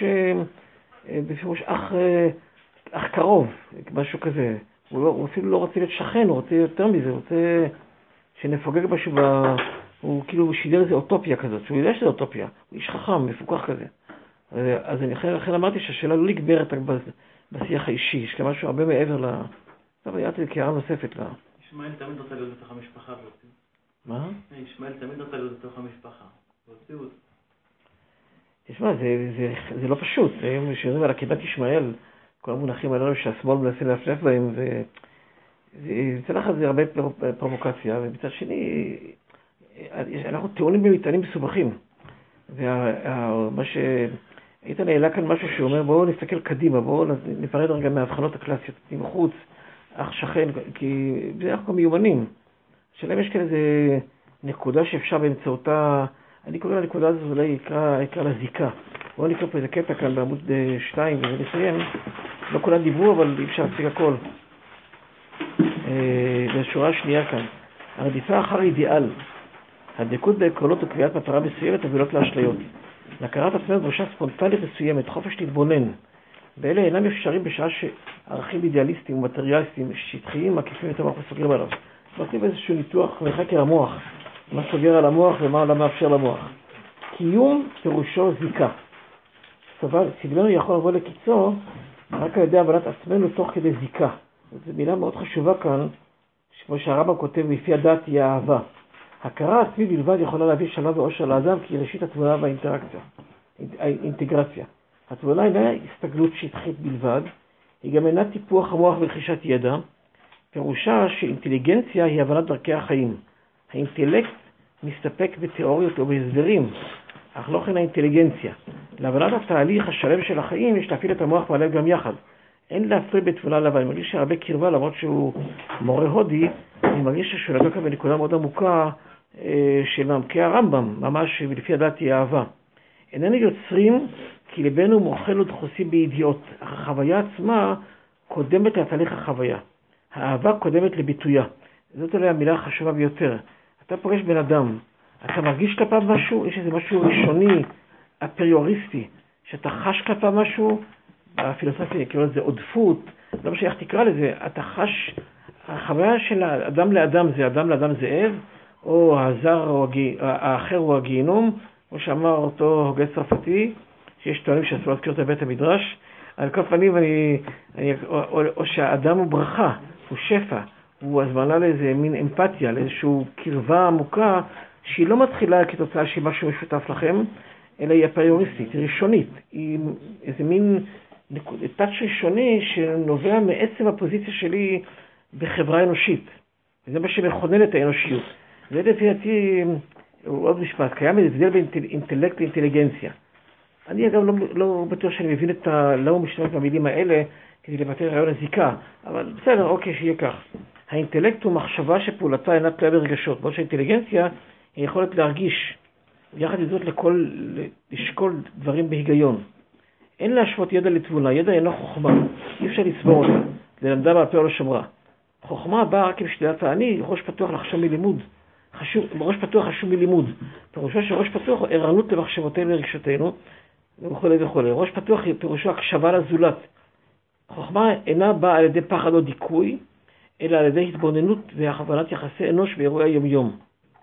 בפירוש אח קרוב, משהו כזה. הוא אפילו לא רוצה להיות שכן, הוא רוצה יותר מזה, הוא רוצה שנפוגג משהו, הוא כאילו שידר איזה אוטופיה כזאת, שהוא יודע שזה אוטופיה, הוא איש חכם, מפוקח כזה. אז אני לכן אמרתי שהשאלה לא נגמרת רק בשיח האישי, יש כאן משהו הרבה מעבר טוב, היה לי קערה נוספת ישמעאל תמיד רוצה להיות בתוך המשפחה. מה? ישמעאל תמיד רוצה להיות בתוך המשפחה. והוציאו אותו. תשמע, זה לא פשוט. היום שירים על עקידת ישמעאל, כל המונחים הללו שהשמאל מנסה להפלף בהם, ויצא לך זה הרבה פרובוקציה, ובצד שני, אנחנו טעונים במטענים מסובכים. ומה איתן העלה כאן משהו שאומר, בואו נסתכל קדימה, בואו נפרד רגע מההבחנות הקלאסיות, מחוץ, אח שכן, כי זה אנחנו גם מיומנים. השאלה אם יש כאן איזו נקודה שאפשר באמצעותה, אני קורא לנקודה הזאת, אולי אקרא לה זיקה. בואו נקרא פה איזה קטע כאן בעמוד 2 ונסיים. לא כולם דיברו, אבל אי אפשר להציג הכל. בשורה השנייה כאן. הרדיפה אחר אידיאל. הדקות בעקרונות וקביעת מטרה מסוימת מובילות לאשליות. להכרת עצמנו דרושה ספונטנית מסוימת, חופש להתבונן. ואלה אינם אפשרים בשעה שערכים אידיאליסטיים ומטריאליסטיים שטחיים מקיפים את המוח וסוגרים עליו. נותנים איזשהו ניתוח מחקר המוח, מה סוגר על המוח ומה לא מאפשר למוח. קיום פירושו זיקה. סבלנו יכול לבוא לקיצו רק על ידי הבנת עצמנו תוך כדי זיקה. זו מילה מאוד חשובה כאן, כמו שהרמב"ם כותב, לפי הדת היא האהבה. הכרה עצמית בלבד יכולה להביא שלווה ואושר לאדם, כי היא ראשית התבונה והאינטגרציה. התבונה אינה הסתגלות שטחית בלבד, היא גם אינה טיפוח המוח ורכישת ידע. פירושה שאינטליגנציה היא הבנת דרכי החיים. האינטלקט מסתפק בתיאוריות או בהסברים, אך לא כן האינטליגנציה. להבנת התהליך השלם של החיים יש להפעיל את המוח והלב גם יחד. אין להפריד בתבונה לבד. אני מרגיש שהרבה קרבה, למרות שהוא מורה הודי, אני מרגיש שהוא נגע כאן בנקודה מאוד עמוקה של מעמקי הרמב"ם, ממש לפי הדת היא אהבה. איננו יוצרים כי לבנו מוכנו דחוסים בידיעות, אך החוויה עצמה קודמת לתהליך החוויה. האהבה קודמת לביטויה. זאת עליה המילה החשובה ביותר. אתה פוגש בן אדם, אתה מרגיש כלפיו משהו, יש איזה משהו ראשוני, אפריוריסטי, שאתה חש כלפיו משהו, בפילוסופיה נקרא לזה עודפות, לא משנה איך תקרא לזה, אתה חש, החוויה של אדם לאדם זה אדם לאדם זאב, או הזר או האחר הוא הגיהנום, כמו שאמר אותו הוגה צרפתי, שיש טוענים שאסור להזכיר את בית המדרש, על כל פנים, או שהאדם הוא ברכה, הוא שפע, הוא הזמנה לאיזה מין אמפתיה, לאיזושהי קרבה עמוקה, שהיא לא מתחילה כתוצאה של משהו משותף לכם, אלא היא אפריוריסטית, היא ראשונית, היא איזה מין תת ראשוני שנובע מעצם הפוזיציה שלי בחברה אנושית. וזה מה שמכונן את האנושיות. זה לפי דעתי, הוא עוד משפט, קיים הבדל בין אינטלקט לאינטליגנציה. אני אגב לא בטוח שאני מבין את למה הוא משתמש במילים האלה כדי לבטא רעיון הזיקה, אבל בסדר, אוקיי, שיהיה כך. האינטלקט הוא מחשבה שפעולתה אינה תלויה ברגשות, בעוד שהאינטליגנציה היא יכולת להרגיש, ויחד עם זאת לשקול דברים בהיגיון. אין להשוות ידע לתבונה, ידע אינו חוכמה, אי אפשר לצבור אותה, ללמדה בעל פה או לשמרה. חוכמה באה רק עם שלילת האני, ראש פתוח לחשוב מלימוד. ראש פתוח חשוב מלימוד. פירושו שראש פתוח הוא ערנות למחשבותינו ולרגשותינו, וכו' וכו'. ראש פתוח פירושו הקשבה לזולת. חוכמה אינה באה על ידי פחד או דיכוי, אלא על ידי התבוננות והכוונת יחסי אנוש באירועי היום-יום.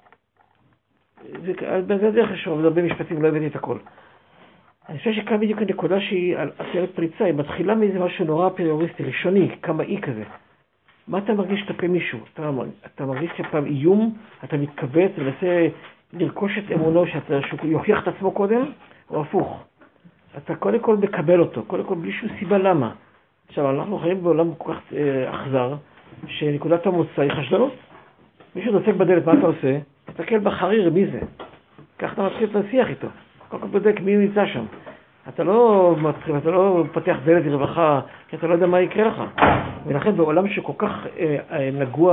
זה דרך חשוב, הרבה משפטים לא הבאתי את הכל. אני חושב שכאן בדיוק הנקודה שהיא על עשרת פריצה, היא מתחילה מאיזה משהו נורא פריוריסטי, ראשוני, קמאי כזה. מה אתה מרגיש כלפי מישהו? אתה מרגיש כפעם איום, אתה מתכווץ, מנסה לרכוש את אמונו שהוא יוכיח את עצמו קודם, או הפוך. אתה קודם כל מקבל אותו, קודם כל בלי שום סיבה למה. עכשיו, אנחנו חיים בעולם כל כך אכזר, שנקודת המוצא היא חשדנות. מישהו דופק בדלת, מה אתה עושה? תסתכל בחריר, מי זה? כך אתה מתחיל להשיח איתו. קודם כל בודק מי נמצא שם. אתה לא פתח דלת לרווחה, כי אתה לא יודע מה יקרה לך. ולכן בעולם שכל כך נגוע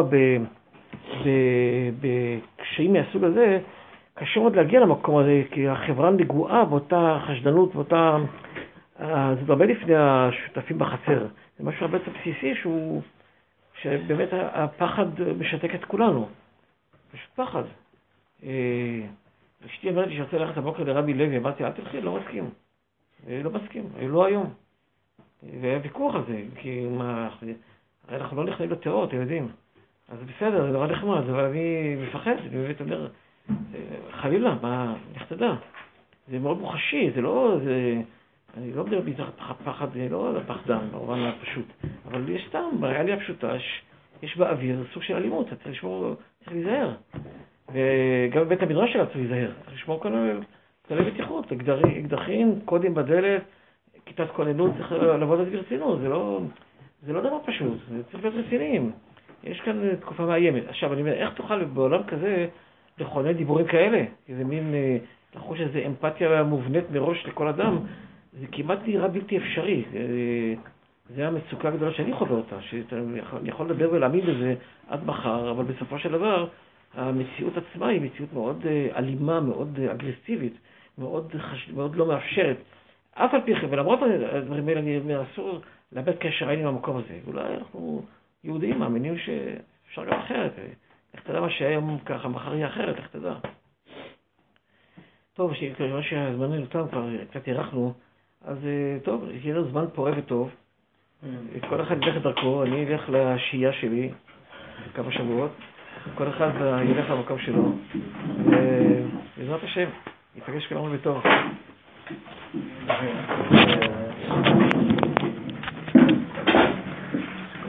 בקשיים מהסוג הזה, קשה מאוד להגיע למקום הזה, כי החברה נגועה באותה חשדנות, באותה... זה הרבה לפני השותפים בחצר. זה משהו הרבה יותר בסיסי שבאמת הפחד משתק את כולנו. פשוט פחד. אשתי אמרתי שרצה ללכת הבוקר לרבי לוי, אמרתי, אל תלכי, לא מסכים. לא מסכים, לא היום. והיה ויכוח על זה, כי הרי אנחנו לא נכנעים לטרור, אתם יודעים. אז בסדר, זה נורא נחמד, אבל אני מפחד, אני באמת אומר, חלילה, מה, איך תדע? זה מאוד מוחשי, זה לא, אני לא מדבר בזכת פחד, זה לא פחדן, במובן הפשוט. אבל יש סתם, בריאליה הפשוטה, יש באוויר סוג של אלימות, אתה צריך לשמור, צריך להיזהר. וגם בבית המדרש שלה צריך להיזהר, צריך לשמור כללי בטיחות, אקדחים, קודים בדלת, כיתת כוננות, צריך לעבוד את זה ברצינות, זה לא דבר פשוט, זה צריך להיות רציניים. יש כאן תקופה מאיימת. עכשיו, אני אומר, איך תוכל בעולם כזה לכונן דיבורים כאלה? איזה מין, לחוש איזו אמפתיה מובנית מראש לכל אדם, זה כמעט נראה בלתי אפשרי. זה המצוקה הגדולה שאני חווה אותה, שאני יכול לדבר ולהאמין בזה עד מחר, אבל בסופו של דבר, המציאות עצמה היא מציאות מאוד אלימה, מאוד אגרסיבית, מאוד לא מאפשרת. אף על פי כן, ולמרות הדברים האלה, אני אסור לאבד קשר עין עם המקום הזה. אולי אנחנו יהודים מאמינים שאפשר גם אחרת. איך תדע מה שהיום ככה, מחר יהיה אחרת, איך תדע. טוב, כיוון שהזמן נלותם כבר קצת ירחנו, אז טוב, יהיה לו זמן פורה וטוב. כל אחד ילך את דרכו, אני אלך לשהייה שלי, כמה שבועות. כל אחד ילך למקום שלו. ובעזרת השם, ייפגש כולנו בטוב. אה,